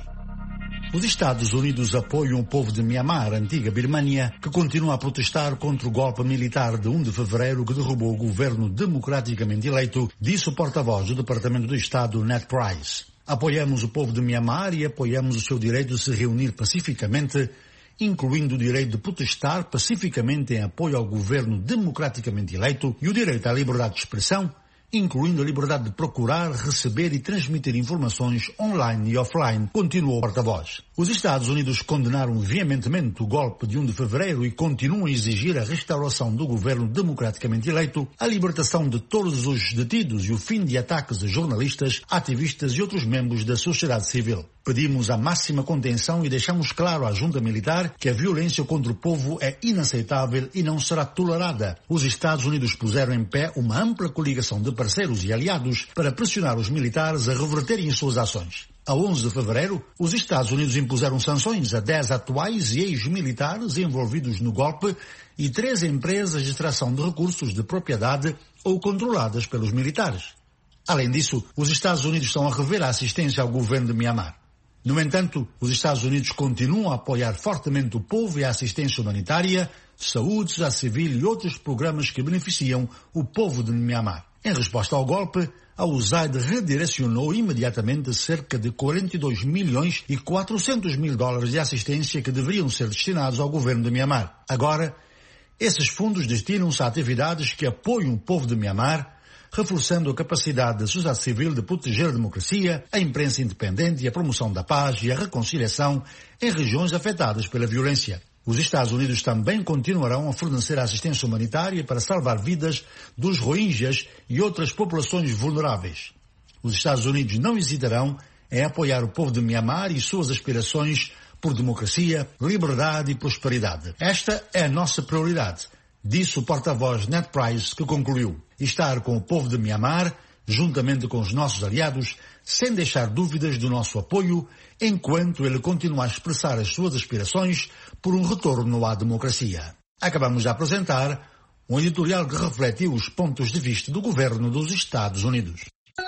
Os Estados Unidos apoiam o povo de Myanmar, antiga Birmânia, que continua a protestar contra o golpe militar de 1 de fevereiro que derrubou o governo democraticamente eleito, disse o porta-voz do Departamento do Estado, Ned Price. Apoiamos o povo de Myanmar e apoiamos o seu direito de se reunir pacificamente, incluindo o direito de protestar pacificamente em apoio ao governo democraticamente eleito e o direito à liberdade de expressão, incluindo a liberdade de procurar, receber e transmitir informações online e offline, continuou o porta-voz. Os Estados Unidos condenaram veementemente o golpe de 1 de fevereiro e continuam a exigir a restauração do governo democraticamente eleito, a libertação de todos os detidos e o fim de ataques a jornalistas, ativistas e outros membros da sociedade civil. Pedimos a máxima contenção e deixamos claro à junta militar que a violência contra o povo é inaceitável e não será tolerada. Os Estados Unidos puseram em pé uma ampla coligação de parceiros e aliados para pressionar os militares a reverterem suas ações. A 11 de fevereiro, os Estados Unidos impuseram sanções a 10 atuais e ex-militares envolvidos no golpe e 3 empresas de extração de recursos de propriedade ou controladas pelos militares. Além disso, os Estados Unidos estão a rever a assistência ao governo de Myanmar. No entanto, os Estados Unidos continuam a apoiar fortemente o povo e a assistência humanitária, saúde, sociedade civil e outros programas que beneficiam o povo de Myanmar. Em resposta ao golpe, a USAID redirecionou imediatamente cerca de 42 milhões e 400 mil dólares de assistência que deveriam ser destinados ao governo de Myanmar. Agora, esses fundos destinam-se a atividades que apoiam o povo de Myanmar, reforçando a capacidade da sociedade civil de proteger a democracia, a imprensa independente e a promoção da paz e a reconciliação em regiões afetadas pela violência. Os Estados Unidos também continuarão a fornecer assistência humanitária para salvar vidas dos Rohingyas e outras populações vulneráveis. Os Estados Unidos não hesitarão em apoiar o povo de Myanmar e suas aspirações por democracia, liberdade e prosperidade. Esta é a nossa prioridade, disse o porta-voz Ned Price, que concluiu: estar com o povo de Myanmar, juntamente com os nossos aliados, sem deixar dúvidas do nosso apoio, enquanto ele continua a expressar as suas aspirações por um retorno à democracia. Acabamos de apresentar um editorial que refletiu os pontos de vista do governo dos Estados Unidos.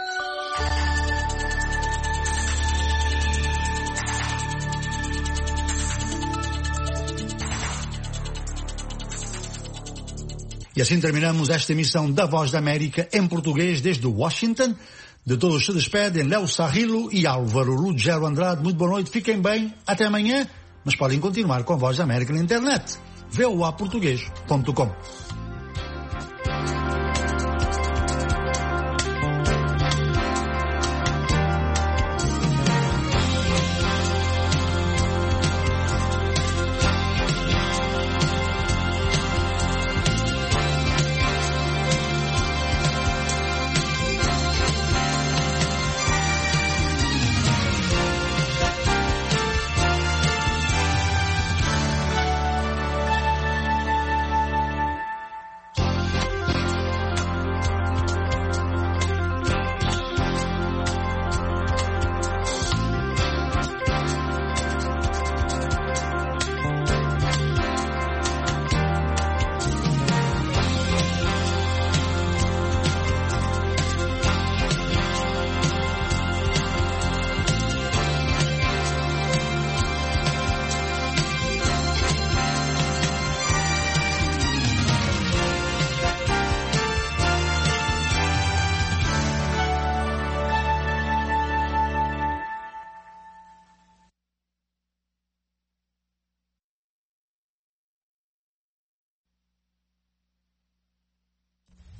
E assim terminamos esta emissão da Voz da América em português desde Washington. De todos se despedem Léo Sarrilo e Álvaro Ruggiero Andrade. Muito boa noite, fiquem bem, até amanhã. Mas podem continuar com a Voz da América na internet. voaportugues.com.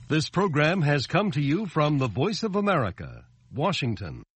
This program has come to you from the Voice of America, Washington.